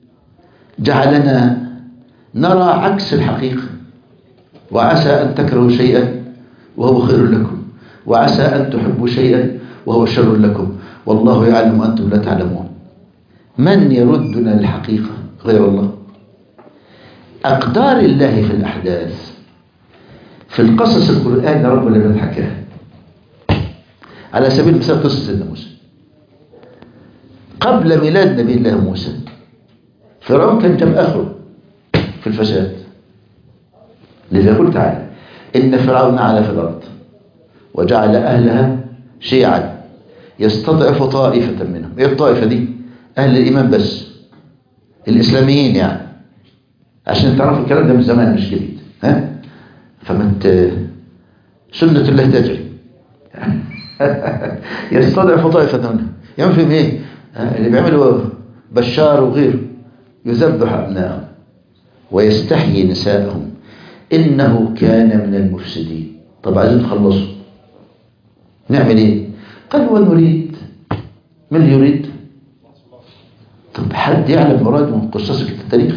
جعلنا نرى عكس الحقيقة. وعسى أن تكرهوا شيئا وهو خير لكم، وعسى أن تحبوا شيئا وهو شر لكم، والله يعلم وأنتم لا تعلمون. من يردنا للحقيقة غير الله؟ أقدار الله في الأحداث في القصص القرآن رب العالمين حكاها. على سبيل المثال قصة سيدنا موسى قبل ميلاد نبي الله موسى، فرعون كان جاب آخره في الفساد. لذا قلت تعالى إن فرعون علا في الأرض وجعل أهلها شيعا يستضعف طائفة منهم. إيه الطائفة دي؟ أهل الإيمان بس، الإسلاميين يعني، عشان تعرفوا الكلام ده من زمان مش جديد. ها؟ فمت سنة الله تجري. يستضعف طائفة منهم. ينفهم إيه؟ اللي بيعملوا بشار وغيره يذبح أبنائهم ويستحيي نسائهم إنه كان من المفسدين. طب عايزين نخلصه نعمل إيه؟ قال ونريد. من اللي يريد؟ طب حد يعلم مراده من قصص التاريخ؟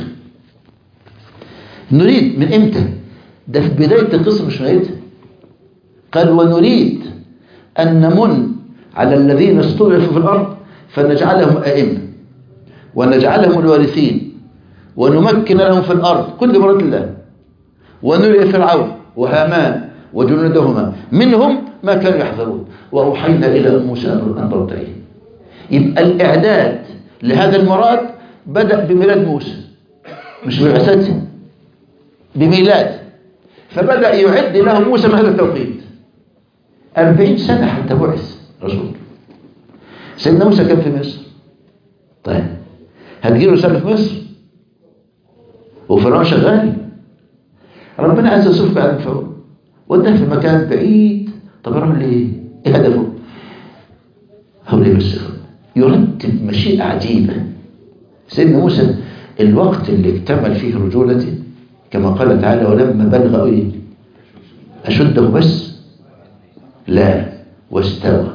نريد من إمتى؟ ده في بداية القصة مش نهايتها. قال ونريد أن نمن على الذين استضعفوا في الأرض فنجعلهم أئمة ونجعلهم الوارثين ونمكن لهم في الأرض كل مرات الله ونري فرعون وهامان وجنودهما منهم ما كانوا يحذرون وأوحينا إلى موسى أن ترضعيه. يبقى الإعداد لهذا المراد بدأ بميلاد موسى مش ببعثته، بميلاد. فبدأ يعد له موسى من هذا التوقيت أربعين سنة حتى بعث رسول. سيدنا موسى كان في مصر. طيب هتجيله رسالة في مصر وفرعون شغال. ربنا عز وجل بعد فرعون وده في مكان بعيد. طب يعمل ايه؟ ايه هدفه؟ هو ليه بس يرتب مشيئة عجيبة. سيدنا موسى الوقت اللي اكتمل فيه رجولته كما قال تعالى ولما بلغ ايه؟ أشده بس لا واستوى.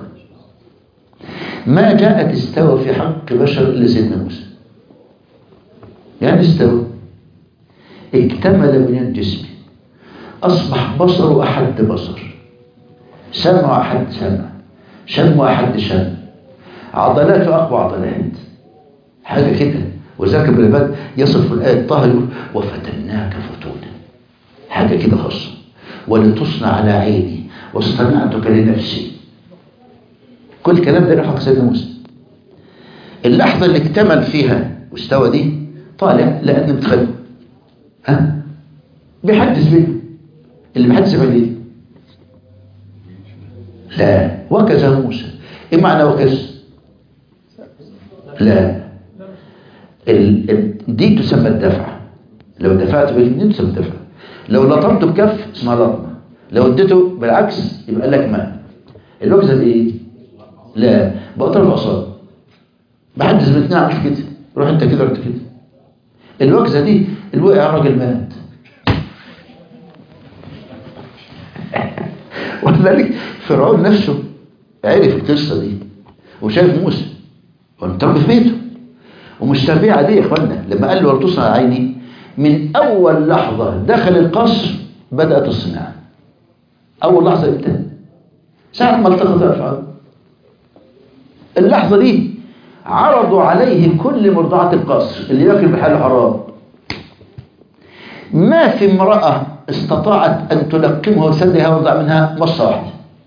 ما جاءت استوى في حق بشر إلا سيدنا موسى. يعني استوى اكتمل من جسمه، أصبح بصره أحد بصر، سمع أحد سمع، شم أحد شم، عضلاته أقوى عضلات، حاجة كده. وذاك ابن العباد يصف الآية طه وفتناك فتونا، حاجة كده خاصة. ولتصنع على عيني واصطنعتك لنفسي. كل الكلام ده لحق سيدنا موسى. اللحظة اللي اكتمل فيها واستوى دي طالع لأن متخلق ها بيحدث بيه. اللي بيحدث بيه لا وكذا موسى. ايه معنى وكذا؟ لا ال... ال... دي تسمى الدفعة. لو دفعت باليمين تسمى الدفعة. لو لطمته بكف اسمها لطمة. لو اديته بالعكس يبقى لك ماء. الوكذا بايه؟ لا بقطر العصاب بحدث باثنين عمش كده روح انت كده رحت كده. الوكذا دي الوقع الراجل مات. ولذلك فرعون نفسه عرف القصه دي وشاف موسى وانتربى في بيته ومش تربيه عاديه يا اخوانا. لما قال له ولا تصنع على عيني من اول لحظه دخل القصر بدات الصناعه. اول لحظه امتى؟ ساعه ما التقط فرعون. اللحظه دي عرضوا عليه كل مرضعات القصر اللي ياكل بحال حرام. ما في امرأة استطاعت أن تلقمها وتسدها وتضع منها مصة واحدة.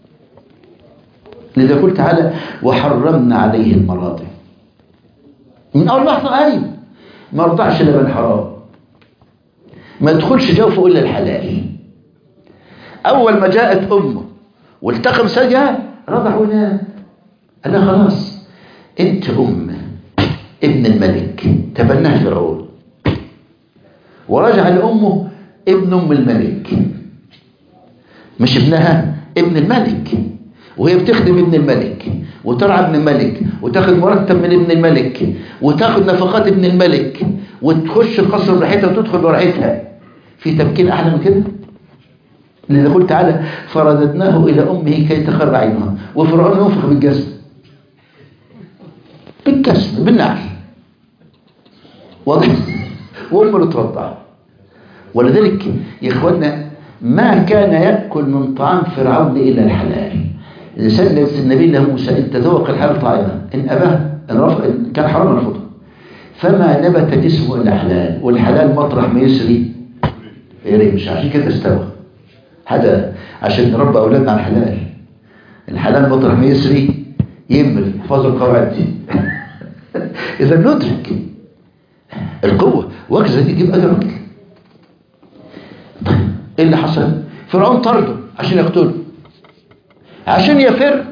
لذا قلت تعالى وحرمنا عليه المراضع. من أول لحظة أيوة ما رضعش لبن حرام، ما يدخلش جوفه إلا الحلال. أول ما جاءت أمه والتقم سجها رضع ونام. قال لها خلاص انت ام ابن الملك. تبناه فرعون ورجع لامه ابن ام الملك مش ابنها ابن الملك. وهي بتخدم ابن الملك وترعى ابن الملك وتاخد مرتب من ابن الملك وتاخد نفقات ابن الملك وتخش القصر براحتها وتدخل براحتها. في تمكين احلى من كده؟ لذا قلت تعالى فرددناه الى امه كي تقر عينها. وفرعون ينفخ بالجسد بالكسب بالنعل واضح. وأمه اللي ترضع. ولذلك يا إخوانا ما كان يأكل من طعام فرعون إلا الحلال. سأل النبي له موسى إن تذوق الحلال طعاما إن أباه إن رفض إن كان حرام رفضه فما نبت جسمه إلا حلال. والحلال مطرح ما يسري يرمش. عشان كده استوى هذا عشان نربى أولادنا على الحلال. الحلال مطرح ما يسري يمل. احفظوا القواعد دي. إذا ندرك القوة وكذا دي تجيب أجر راجل. طيب إيه اللي حصل؟ فرعون طرده عشان يقتله عشان يفر.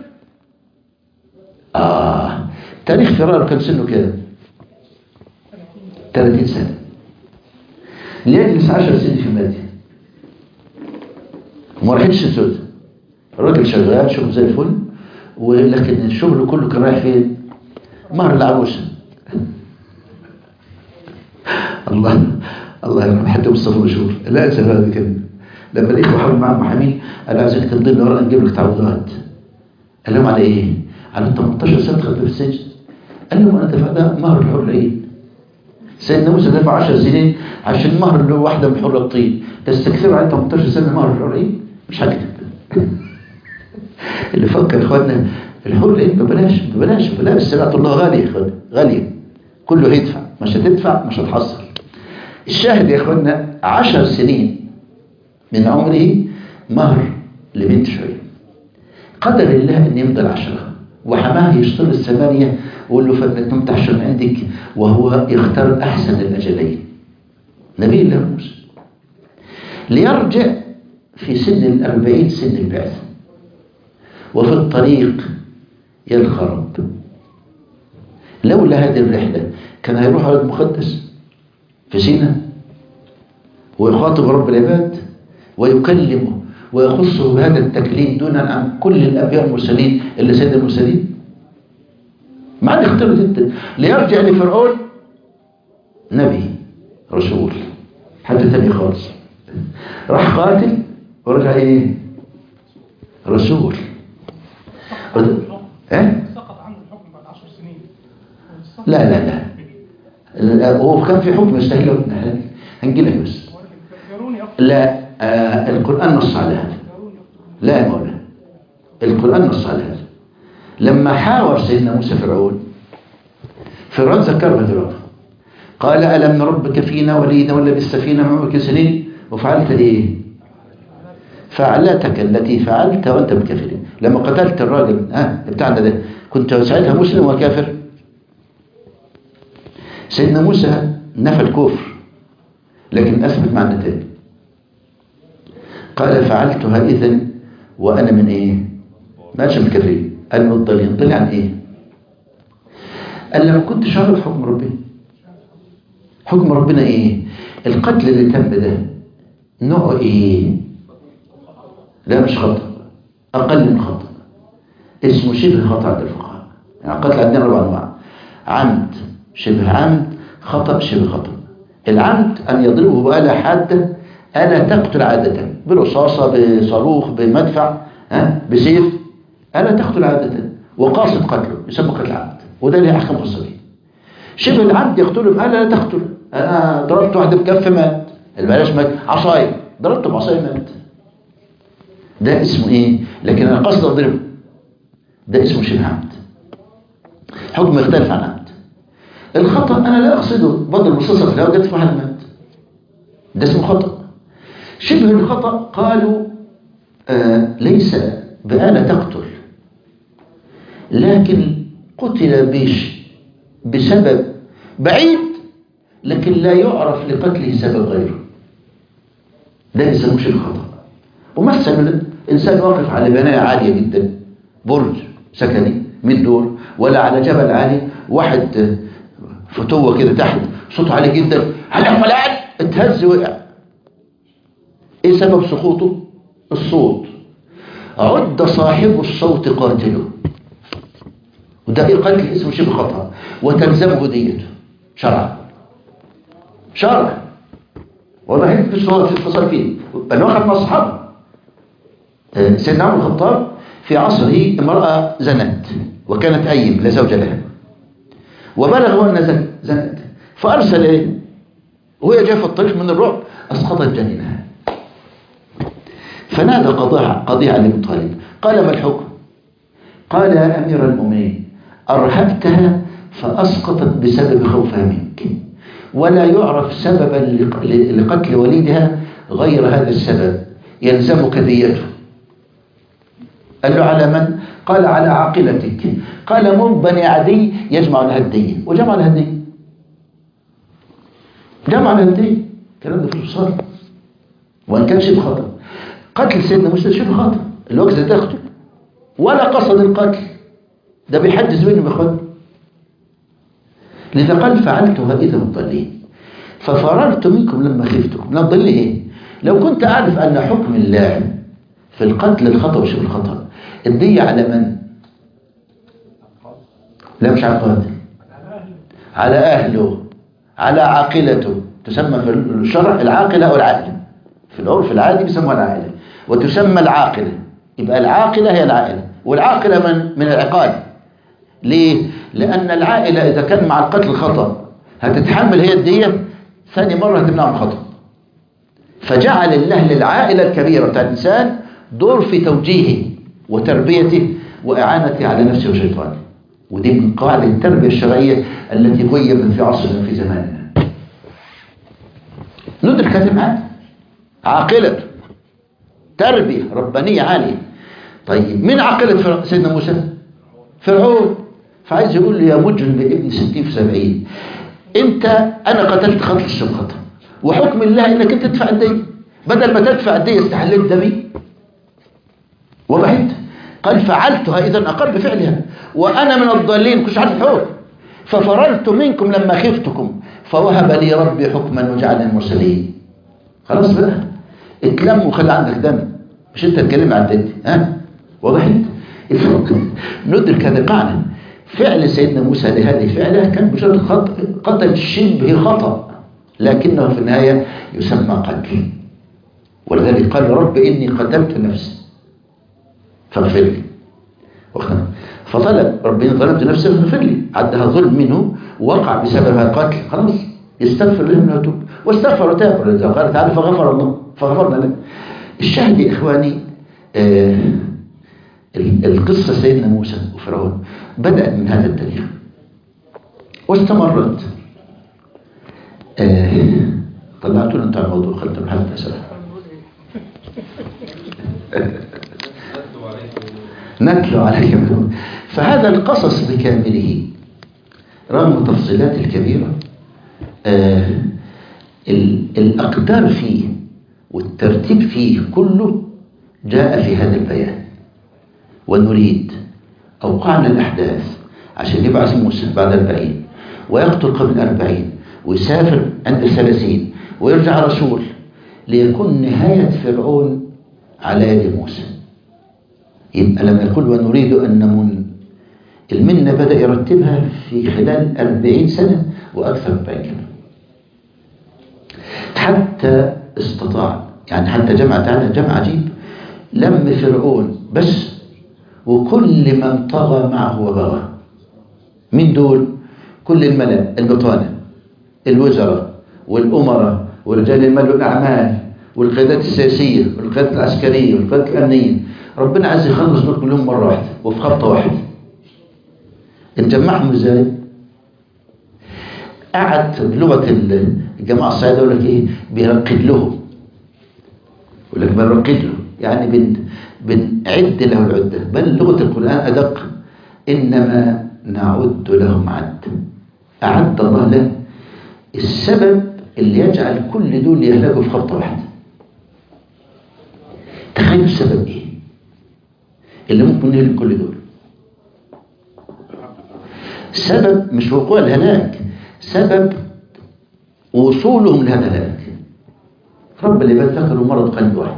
آه تاريخ فرعون كان سنه كده ثلاثين سنة ليجلس عشر سنين في مدين وما راحتش السود. الراجل شغال شغل زي الفل ولكن الشغل كله كان رايح فين؟ مهر العروسة. الله الله يرحم حتى مصطفى مشهور لا انسى هذا كان لما الاخوه حاولوا معاه محامين قال عايزك تمضي لنا ورقه نجيب لك تعويضات. قال لهم على ايه؟ على ثمانية عشر سنه خدت في السجن. قال لهم انا دفعت مهر الحور العين. سيدنا موسى دفع عشر سنين عشان مهر اللي هو واحده من حور الطين. تستكثروا على ثمانية عشر سنه مهر الحور العين؟ مش هكذب. اللي فكر يا اخوانا الحور العين ببلاش ببلاش ببلاش. سلعه الله غاليه يا اخوانا غاليه. كله هيدفع مش هتدفع مش هتحصل. الشاهد يا اخوانا عشر سنين من عمره مهر لبنت شعيب. قدر الله ان يمضي العشرة وحماه يشتري الثمانية وقال له فلنتمتع من عندك وهو يختار احسن الاجلين نبي الله موسى ليرجع في سن الأربعين سن البعث وفي الطريق يلقى رب. لولا هذه الرحلة كان هيروح على المقدس في سيناء ويخاطب رب العباد ويكلمه ويخصه بهذا التكليم دون عن كل الأنبياء المرسلين اللي سيد المرسلين. ما عاد اختاره جدا ليرجع لفرعون نبي رسول حد تاني خالص. راح قاتل ورجع ايه؟ رسول. ايه؟ سقط عنه الحكم بعد عشر سنين. لا لا لا هو كان في حكم يستاهله هنجي لك بس. لا آه القرآن نص على هذا. لا يا مولانا القرآن نص على هذا. لما حاور سيدنا موسى فرعون فرعون ذكرها دلوقتي قال ألم نربك فينا وليدا ولبثت فينا معك سنين وفعلت ايه؟ فعلتك التي فعلت وانت بكافرين. لما قتلت الراجل ها بتاعنا ده كنت ساعتها مسلم وكافر؟ سيدنا موسى نفى الكفر لكن اثبت معنى تاني. قال فعلتها اذا وانا من ايه؟ ما قالش من الكافرين قال من الضالين. ضل عن ايه؟ قال لما كنت شارك حكم ربنا. حكم ربنا ايه؟ القتل اللي تم ده نوعه ايه؟ لا مش خطأ اقل من خطأ اسمه شبه خطأ عند الفقهاء. يعني القتل عندنا اربع انواع: عمد شبه عمد خطأ شبه خطأ. العمد ان يضربه بآلة حادة آلة تقتل عادة برصاصة بصاروخ بمدفع ها بسيف آلة تقتل عادة وقاصد قتله يسمى قتل عمد وده ليه احكام خاصة بيه. شبه العمد يقتله بآلة لا تقتل. انا ضربت واحدة بكف مات البلاش مات عصاية ضربته بعصاية مات ده اسمه ايه؟ لكن انا قصد اضربه ده اسمه شبه عمد حكم يختلف عن عمد. الخطأ انا لا اقصده بضرب رصاصة في الهواء جت في واحد مات ده اسمه خطأ. شبه الخطأ قالوا آه ليس بآلة تقتل لكن قتل بش بسبب بعيد لكن لا يعرف لقتله سبب غيره ده يسموه شبه خطأ. ومثل إنسان واقف على بناية عالية جدا برج سكني مئة دور ولا على جبل عالي واحد فتوة كده تحت صوته عالي جدا على فلان اتهز وقع. ايه سبب سقوطه؟ الصوت. عد صاحب الصوت قاتله وده ايه قتل اسمه شبه خطأ وتلزمه ديته شرعا شرعا والله هيك مش في اتصال فيه. انا واخد مع اصحابه سيدنا عمر الخطاب في عصره امرأة زنت وكانت أيم لا زوج لها وبلغ أن زن- زنت، فأرسل إيه؟ وهي جاء في الطريق من الرعب أسقطت جنينها، فنادى قضيها قضيها علي بن طالب قال: ما الحكم؟ قال: يا أمير المؤمنين، أرهبتها فأسقطت بسبب خوفها منك، ولا يعرف سببا لق- لقتل وليدها غير هذا السبب، يلزمك ديته. قال له: على من؟ قال: على عاقلتك. قال: من بني عدي يجمع لها الدية، وجمع لها الدية، جمع لها الدية. الكلام ده في الوصال، وإن كان شبه خطأ. قتل سيدنا موسى شبه خطأ، الوقت ده تقتل ولا قصد القتل، ده بيحدث بينهم إخوان. لذا قال: فعلتها إذا مضلين ففررت منكم لما خفتكم. من الضل إيه؟ لو كنت أعرف أن حكم الله في القتل الخطأ وشبه الخطأ، الدية على من؟ لا، مش على القاتل، على أهله، على عاقلته. تسمى في الشرع العاقلة أو العائلة، في العرف العادي بيسموها العائلة، وتسمى العاقلة. يبقى العاقلة هي العائلة، والعاقلة من من العقال. ليه؟ لأن العائلة إذا كان مع القتل الخطأ هتتحمل هي الدية، ثاني مرة هتمنعه من الخطأ. فجعل الله للعائلة الكبيرة بتاع الإنسان دور في توجيهه وتربيته وإعانته على نفسه وشيطانه. ودي من قواعد التربية الشرعية التي غيبت في عصرنا في زماننا. ندرك هذه المعاني، عاقلة، تربية ربانية عالية. طيب من عاقلة سيدنا موسى؟ فرعون. فعايز يقول لي: يا مجرم ابن ستين في سبعين، انت انا قتلت قتل الشبه خطأ، وحكم الله انك انت تدفع الدية، بدل ما تدفع الدية استحليت دمي وبعدت. قال: فعلتها اذا اقر بفعلها وانا من الضالين، كنتش عارف الحكم، ففررت منكم لما خفتكم فوهب لي ربي حكما وجعلني المرسلين. خلاص بقى، اتلم وخلي عندك دم، مش انت تكلم عن دي. ها وضحت؟ ندرك هذه القاعدة. فعل سيدنا موسى لهذه الفعلة كان مجرد خطأ، قتل شبه خطأ، لكنه في النهاية يسمى قتل. ولذلك قال: رب إني قتلت نفسي فاغفر لي. فطلب: رب إني ظلمت نفسي فاغفر لي. عدها ظلم منه وقع بسببها قتل، خلاص يستغفر له منه ويتوب، واستغفر وتاب. ولذلك قال تعالى: فغفر الله فغفرنا له. الشاهد يا إخواني، آه القصة سيدنا موسى وفرعون بدأت من هذا التاريخ واستمرت. آه طلعتونا انتوا على الموضوع، خلتوا حتى سلام نتلو عليهم. فهذا القصص بكامله رغم التفصيلات الكبيرة، آه الأقدار فيه والترتيب فيه كله جاء في هذا البيان. ونريد أوقعنا الأحداث عشان يبعث موسى بعد أربعين، ويقتل قبل أربعين، ويسافر عند الثلاثين، ويرجع رسول، ليكون نهاية فرعون على يد موسى. يبقى لما يقول ونريد أن نمن، المنة بدأ يرتبها في خلال أربعين سنة وأكثر من ذلك، حتى استطاع، يعني حتى جمع تعالى جمع عجيب، لم فرعون بس وكل من طغى معه وبغى. من دول؟ كل الملأ، البطانة، الوزراء والأمراء ورجال المال والأعمال والقيادات السياسية والقيادات العسكرية والقيادات الأمنية. ربنا عايز يخلص دول كلهم مرة واحدة وفي خطة واحدة. نجمعهم ازاي؟ قعد بلغة الجماعة الصعيدة يقول لك ايه؟ بيرقد لهم، يقول لك بنرقد له، يعني بن بنعد له العدة. بل لغة القرآن أدق: إنما نعد لهم عد. أعد الله له السبب اللي يجعل كل دول يهلكوا في خطة واحدة. تخيلوا السبب ايه اللي ممكن يهلك كل دول؟ سبب مش وقوع الهلاك، سبب وصولهم لهذا الهلاك. رب اللي ذكروا مرض قلب واحد،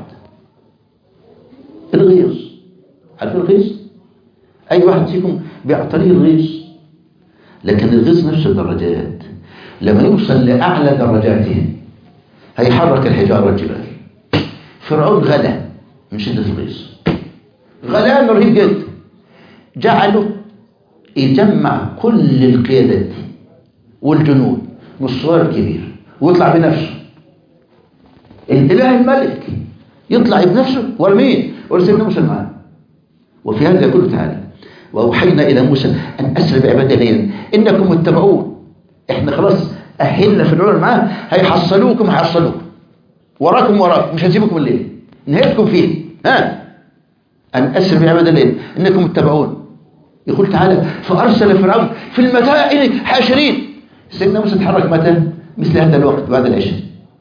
الغيظ. عارفين الغيظ؟ أي واحد فيكم بيعتريه الغيظ، لكن الغيظ نفسه درجات. لما يوصل لأعلى درجاته هيحرك الحجارة والجبال. فرعون غلا من شدة الغيظ، غلان رهيب جدا، جعله يجمع كل القيادات والجنود نصوار كبير ويطلع بنفسه. الإله الملك يطلع بنفسه ولا مين؟ ولا سيدنا موسى معاه. وفي هذا يقول تعالى وأوحينا إلى موسى أن أسر بعبادي ليلا إنكم متبعون. إحنا خلاص أهلنا في العلم معاه، هيحصلوكم هيحصلوكم وراكم وراكم، مش هنسيبكم الليل، نهايتكم فيه. ها أن أسر بعبادي ليلا إنكم متبعون. يقول تعالى فأرسل فرعون في المدائن حاشرين. سيدنا موسى تحرك متى؟ مثل هذا الوقت بعد العشاء،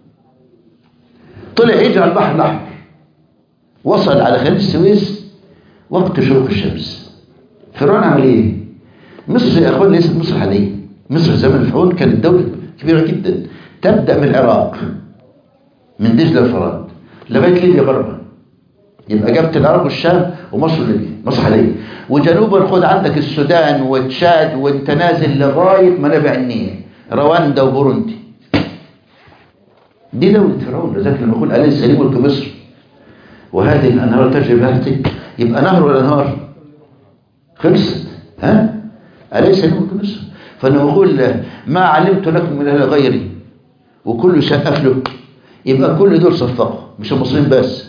طلع يجري على البحر الأحمر، وصل على خليج السويس وقت شروق الشمس. فرعون عمل ايه؟ مصر يا اخوان ليست مصر حاليا. مصر زمن فرعون كانت دولة كبيرة جدا، تبدأ من العراق من دجلة الفرات لغاية ليبيا غربا، يبقى جابت العراق والشام ومصر ليبيا، مصر حاليا. وجنوبا خد عندك السودان وتشاد وانت نازل لغاية منابع النيل، رواندا وبوروندي. دي دولة فرعون. لذلك لما نقول أليس لي ملك مصر وهذه الأنهار تجري بهذه، يبقى نهر ولا نهار؟ خلصت. ها؟ أليس لي ملك مصر؟ فأنا أقول ما علمت لكم من إله غيري وكله سقف له، يبقى كل دول صفقوا، مش المصريين بس.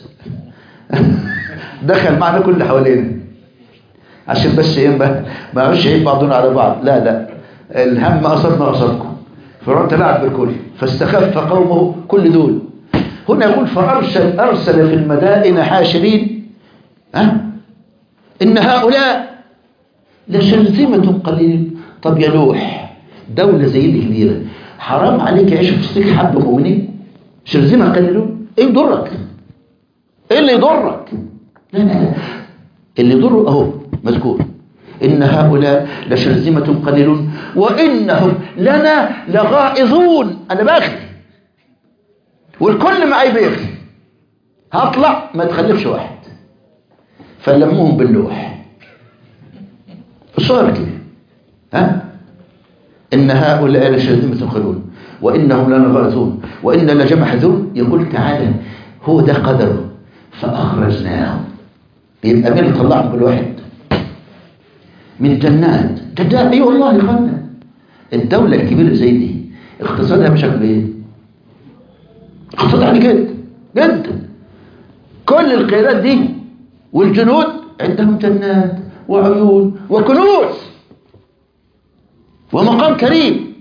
دخل معنا كل اللي حوالينا عشان بس ايه ما يعرفش عيب بعضنا على بعض. لا لا، الهم أصابنا أصابكم. فرعون تلاعب بالكل فاستخف قومه كل دول. هنا يقول فأرسل أرسل في المدائن حاشرين. ها؟ إن هؤلاء لشرذمة قليل. طب يا نوح، دولة زي دي كبيرة، حرام عليك يعيش في سلك حب مؤمنين؟ شرذمة قليلون؟ ايه يضرك؟ ايه اللي يضرك؟ لا لا لا، اللي يضره اهو مذكور إن هؤلاء لشرذمة قليلون وإنهم لنا لغائظون. أنا باخي والكل معي بيخي، هطلع ما تخلفش واحد. فلموهم باللوح الصور كده. ها؟ إن هؤلاء لشرذمة قليلون وإنهم لنا لغائظون وإن لجمع حذون. يقول تعالى هو ده قدره فأخرجناهم. يبقى مين اللي طلعهم بالواحد؟ من جنات جنات. اي والله يا اخوانا، الدولة الكبيرة زي دي اقتصادها بشكل ايه؟ اقتصادها يعني كده جدا. كل القيادات دي والجنود عندهم جنات وعيون وكنوز ومقام كريم.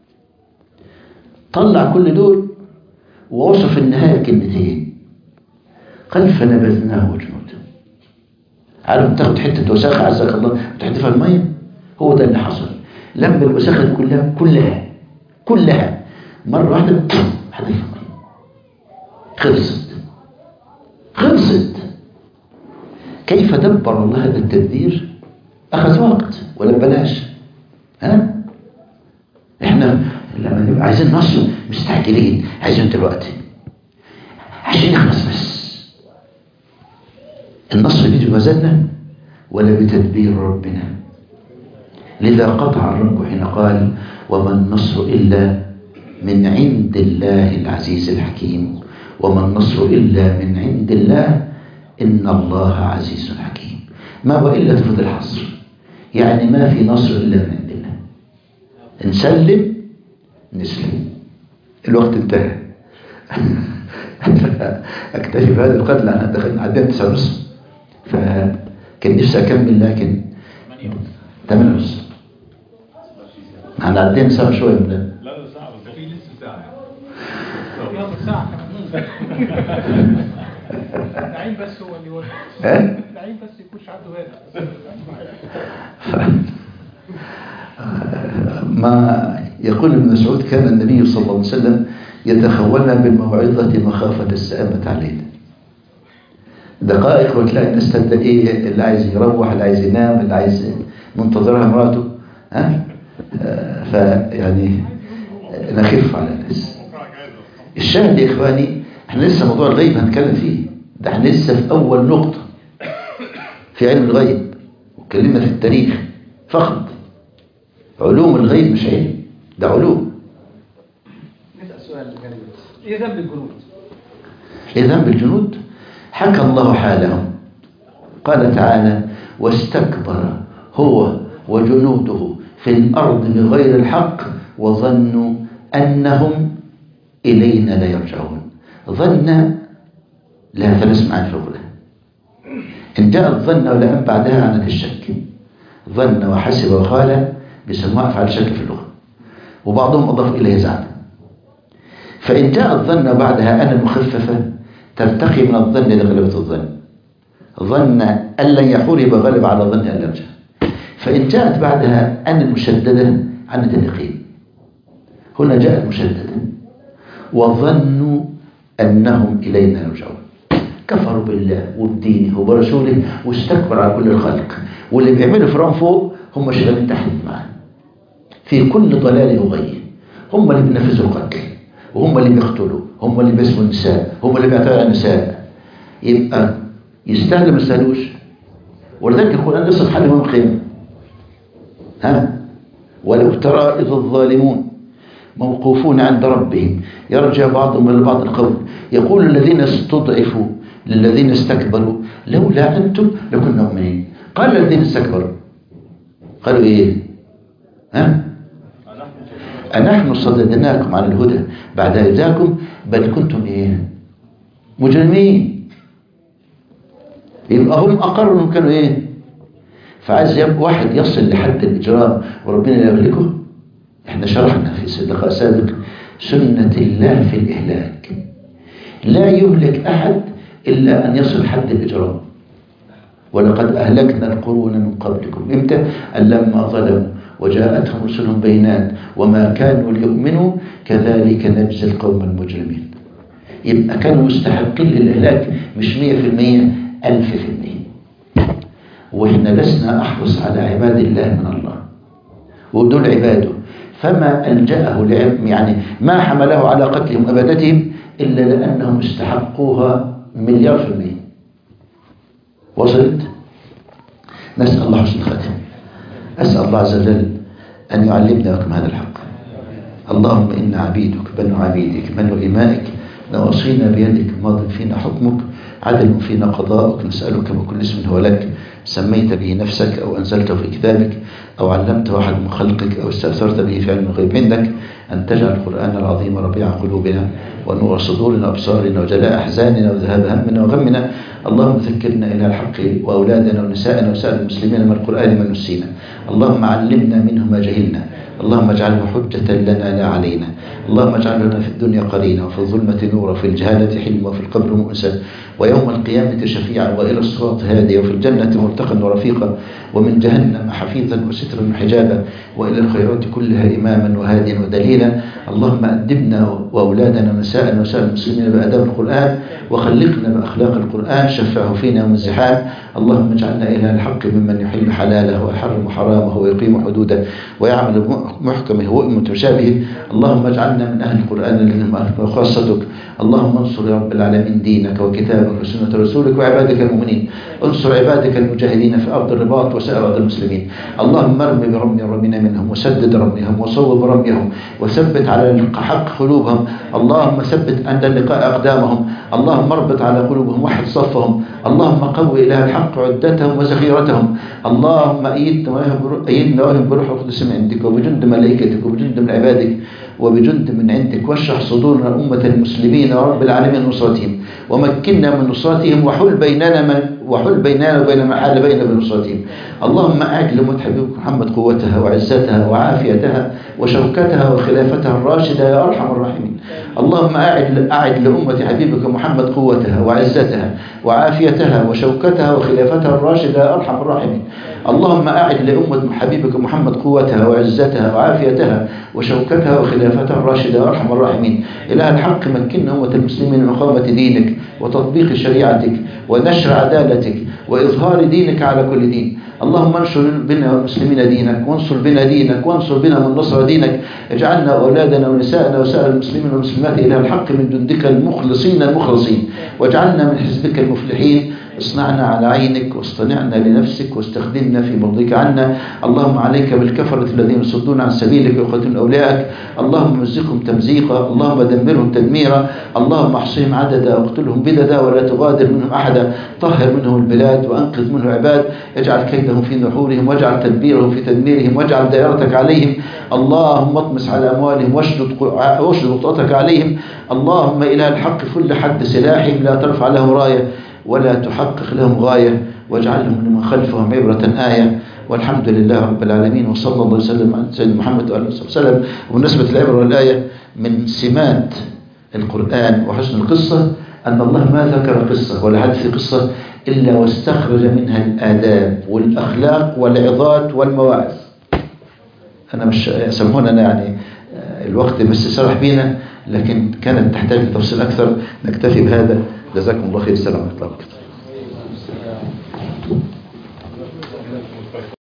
طلع كل دول ووصف النهاية كلمتين، قال فنبذناه وجنوده. عارف تاخد حتة وساخة عزك الله وتحدفها المية؟ هو ده اللي حصل. لما الوساخة دي كلها كلها كلها مرة واحدة حدفها المية، خلصت خلصت. كيف دبر الله هذا التدبير؟ أخذ وقت ولا ببلاش. ها؟ احنا لما نبقى عايزين نصر مستعجلين، عايزين دلوقتي عشان نخلص بس. النصر بيجي بمزاجنا ولا بتدبير ربنا؟ لذا قطع الرب حين قال وما النصر إلا من عند الله العزيز الحكيم. وما النصر إلا من عند الله إن الله عزيز حكيم. ما هو إلا تفضل الحصر، يعني ما في نصر إلا من عند الله. نسلم نسلم. الوقت انتهى. أكتفي بهذا القدر لأن دخلنا عدين تسعة ونص، فكان نفسي أكمل لكن تمانية ونص. احنا عدين ساعة شوية من ده. لا لا ساعة بس في لسه ساعة. يلا ساعة نعيم بس هو اللي يوقف. ها؟ نعيم بس يكونش عنده هذا. ما يقول ابن مسعود كان النبي صلى الله عليه وسلم يتخولنا بالموعظة مخافة السآمة علينا. دقائق وتلاقي الناس تبدأ ايه، اللي عايز يروح، اللي عايز ينام، اللي عايز منتظرها مراته. ها؟ فيعني نخف على الناس. الشاهد يا إخواني، احنا لسه موضوع الغيب هنتكلم فيه، ده احنا لسه في أول نقطة في علم الغيب، وكلمة في التاريخ فقط. علوم الغيب مش علم، ده علوم. نسأل سؤال غريب، ايه ذنب الجنود؟ ايه ذنب الجنود؟ حكى الله حالهم، قال تعالى واستكبر هو وجنوده في الأرض بغير الحق وظنوا أنهم إلينا لا يرجعون. ظن لها ثلاث معاني في اللغة. إن جاءت ظن ولأن بعدها عن الشك. ظن وحسب وقال بيسموها أفعال شك في اللغة، وبعضهم أضاف إليه زعم. فإن جاءت ظن بعدها أنا المخففة ترتقي من الظن لغلبة الظن. ظن أن لن يحور يبقى غالب على ظن أن يرجع. فإن جاءت بعدها أن المشددة عن اليقين. هنا جاءت مشددة وظنوا أنهم إلينا يرجعون. كفروا بالله وبدينه وبرسوله واستكبر على كل الخلق، واللي بيعملوا فرعون فوق هم شغالين تحت معاه في كل ضلال وغي. هم اللي بينفذوا القتل، وهم اللي بيقتلوا، هم اللي بيسموا النساء، هم اللي بيعتبروا على النساء. يبقى يستاهلوا ما يستاهلوش. ولذلك القرآن يصف حالهم يوم القيامة. ها ولو ترى إذ الظالمون موقوفون عند ربهم يرجع بعضهم إلى بعض القول يقول الذين استضعفوا للذين استكبروا لولا أنتم لكنا مؤمنين. قال الذين استكبروا قالوا إيه؟ ها؟ أنحن صددناكم عن الهدى بعد هداكم بل كنتم إيه؟ مجرمين. يبقى هم أقروا أنهم كانوا إيه؟ فعايز يبقى واحد يصل لحد الإجرام وربنا يغلقه. احنا شرحنا في لقاء سابق سنة الله في الإهلاك. لا يهلك أحد إلا أن يصل حد الإجرام. ولقد أهلكنا القرون من قبلكم. إمتى؟ لما ظلموا وجاءتهم رسلهم بينات وما كانوا ليؤمنوا كذلك نجزي القوم المجرمين. يبقى كانوا مستحقين للإهلاك مش مية في المية، ألف في المية. وإحنا لسنا أحرص على عباد الله من الله، ودول عباده. فما ألجأه لعلم يعني ما حمله على قتلهم أبادتهم إلا لأنهم استحقوها مليار في المية. وصلت؟ نسأل الله حسن الخاتم. أسأل الله عز وجل أن يعلمنا لكم هذا الحق. اللهم إنا عبيدك بنو عبيدك بنو إمائك نواصينا بيدك ماض فينا حكمك عدل فينا قضاءك. نسألك بكل اسم هو لك سميت به نفسك أو أنزلته في كتابك أو علمته أحد من خلقك أو استأثرت به في علم الغيب عندك أن تجعل القرآن العظيم ربيع قلوبنا ونور صدورنا وأبصارنا وجلاء أحزاننا وذهاب همنا وغمنا. اللهم ذكرنا إلى الحق وأولادنا ونسائنا وسائر المسلمين من القرآن ما نسينا. اللهم علمنا منه ما جهلنا. اللهم اجعله حجة لنا لا علينا. اللهم اجعله لنا في الدنيا قرينا وفي الظلمة نورا وفي الجهالة حلما وفي القبر مؤنسا ويوم القيامة شفيعا وإلى الصراط هاديا وفي الجنة مرتقا ورفيقا ومن جهنم حفيظا وسترا وحجابا وإلى الخيرات كلها إماما وهاديا ودليلا. اللهم أدبنا وأولادنا ونساءنا وسائر المسلمين بآداب القرآن وخلقنا بأخلاق القرآن. شفعه فينا يوم الزحام. اللهم اجعلنا إلى الحق ممن يحل حلاله ويحرم حرامه ويقيم حدوده ويعمل محكمه ويؤمن متشابهه. اللهم اجعلنا من أهل القرآن الذين خاصتك. اللهم انصر يا رب العالمين دينك وكتابك وسنة رسولك وعبادك المؤمنين. انصر عبادك المجاهدين في أرض الرباط وسائر أرض المسلمين. اللهم ارم برمي رمينا منهم وسدد رميهم وصوب رميهم وثبت على الحق قلوبهم. اللهم ثبت عند اللقاء أقدامهم. اللهم اربط على قلوبهم وحد صفهم. اللهم قوي إلى الحق عدتهم وذخيرتهم. اللهم أيدنا وهم بروح القدس من عندك وبجند ملائكتك وبجند من عبادك وبجند من عندك. واشرح صدورنا أمة المسلمين يا رب العالمين نصرتهم ومكننا من نصرتهم وحل بيننا من وحل بيننا وبين ما حال بيننا بنصرتهم. اللهم أعد لأمة حبيبك محمد قوتها وعزتها وعافيتها وشوكتها وخلافتها الراشدة يا أرحم الراحمين. اللهم أعد أعد لأمة حبيبك محمد قوتها وعزتها وعافيتها وشوكتها وخلافتها الراشدة يا أرحم الراحمين. اللهم أعد لأمة حبيبك محمد قوتها وعزتها وعافيتها وشوكتها وخلافتها الراشدة يا أرحم الراحمين. إله الحق مكننا أمة المسلمين من إقامة دينك وتطبيق شريعتك ونشر عدالتك وإظهار دينك على كل دين. اللهم انشر بنا المسلمين دينك وانصر بنا دينك وانصر بنا من نصر دينك. اجعلنا أولادنا ونساءنا وسائر المسلمين والمسلمات إلى الحق من جندك المخلصين المخلصين واجعلنا من حزبك المفلحين. اصنعنا على عينك واصطنعنا لنفسك واستخدمنا في مرضيك عنا. اللهم عليك بالكفرة الذين يصدون عن سبيلك ويقتلون أولياءك. اللهم مزقهم تمزيقا، اللهم دمرهم تدميرا، اللهم احصهم عددا واقتلهم بددا ولا تغادر منهم أحدا. طهر منهم البلاد وأنقذ منهم عباد. اجعل كيدهم في نحورهم واجعل تدبيرهم في تدميرهم واجعل دائرتك عليهم. اللهم اطمس على أموالهم واشدد وطأتك عليهم. اللهم إله الحق كل حد سلاحهم لا ترفع لهم راية ولا تحقق لهم غاية، واجعلهم لمن خلفهم عبرة آية. والحمد لله رب العالمين، وصلى الله وسلم على سيدنا محمد وآله وسلم. وبالنسبة للعبرة والآية، من سمات القرآن وحسن القصة أن الله ما ذكر قصة ولا حدث قصة إلا واستخرج منها الآداب والأخلاق والعظات والمواعظ. أنا مش سمونا يعني الوقت بس سرح بينا، لكن كانت تحتاج لتفصيل أكثر. نكتفي بهذا. جزاكم الله خير. السلام عليكم.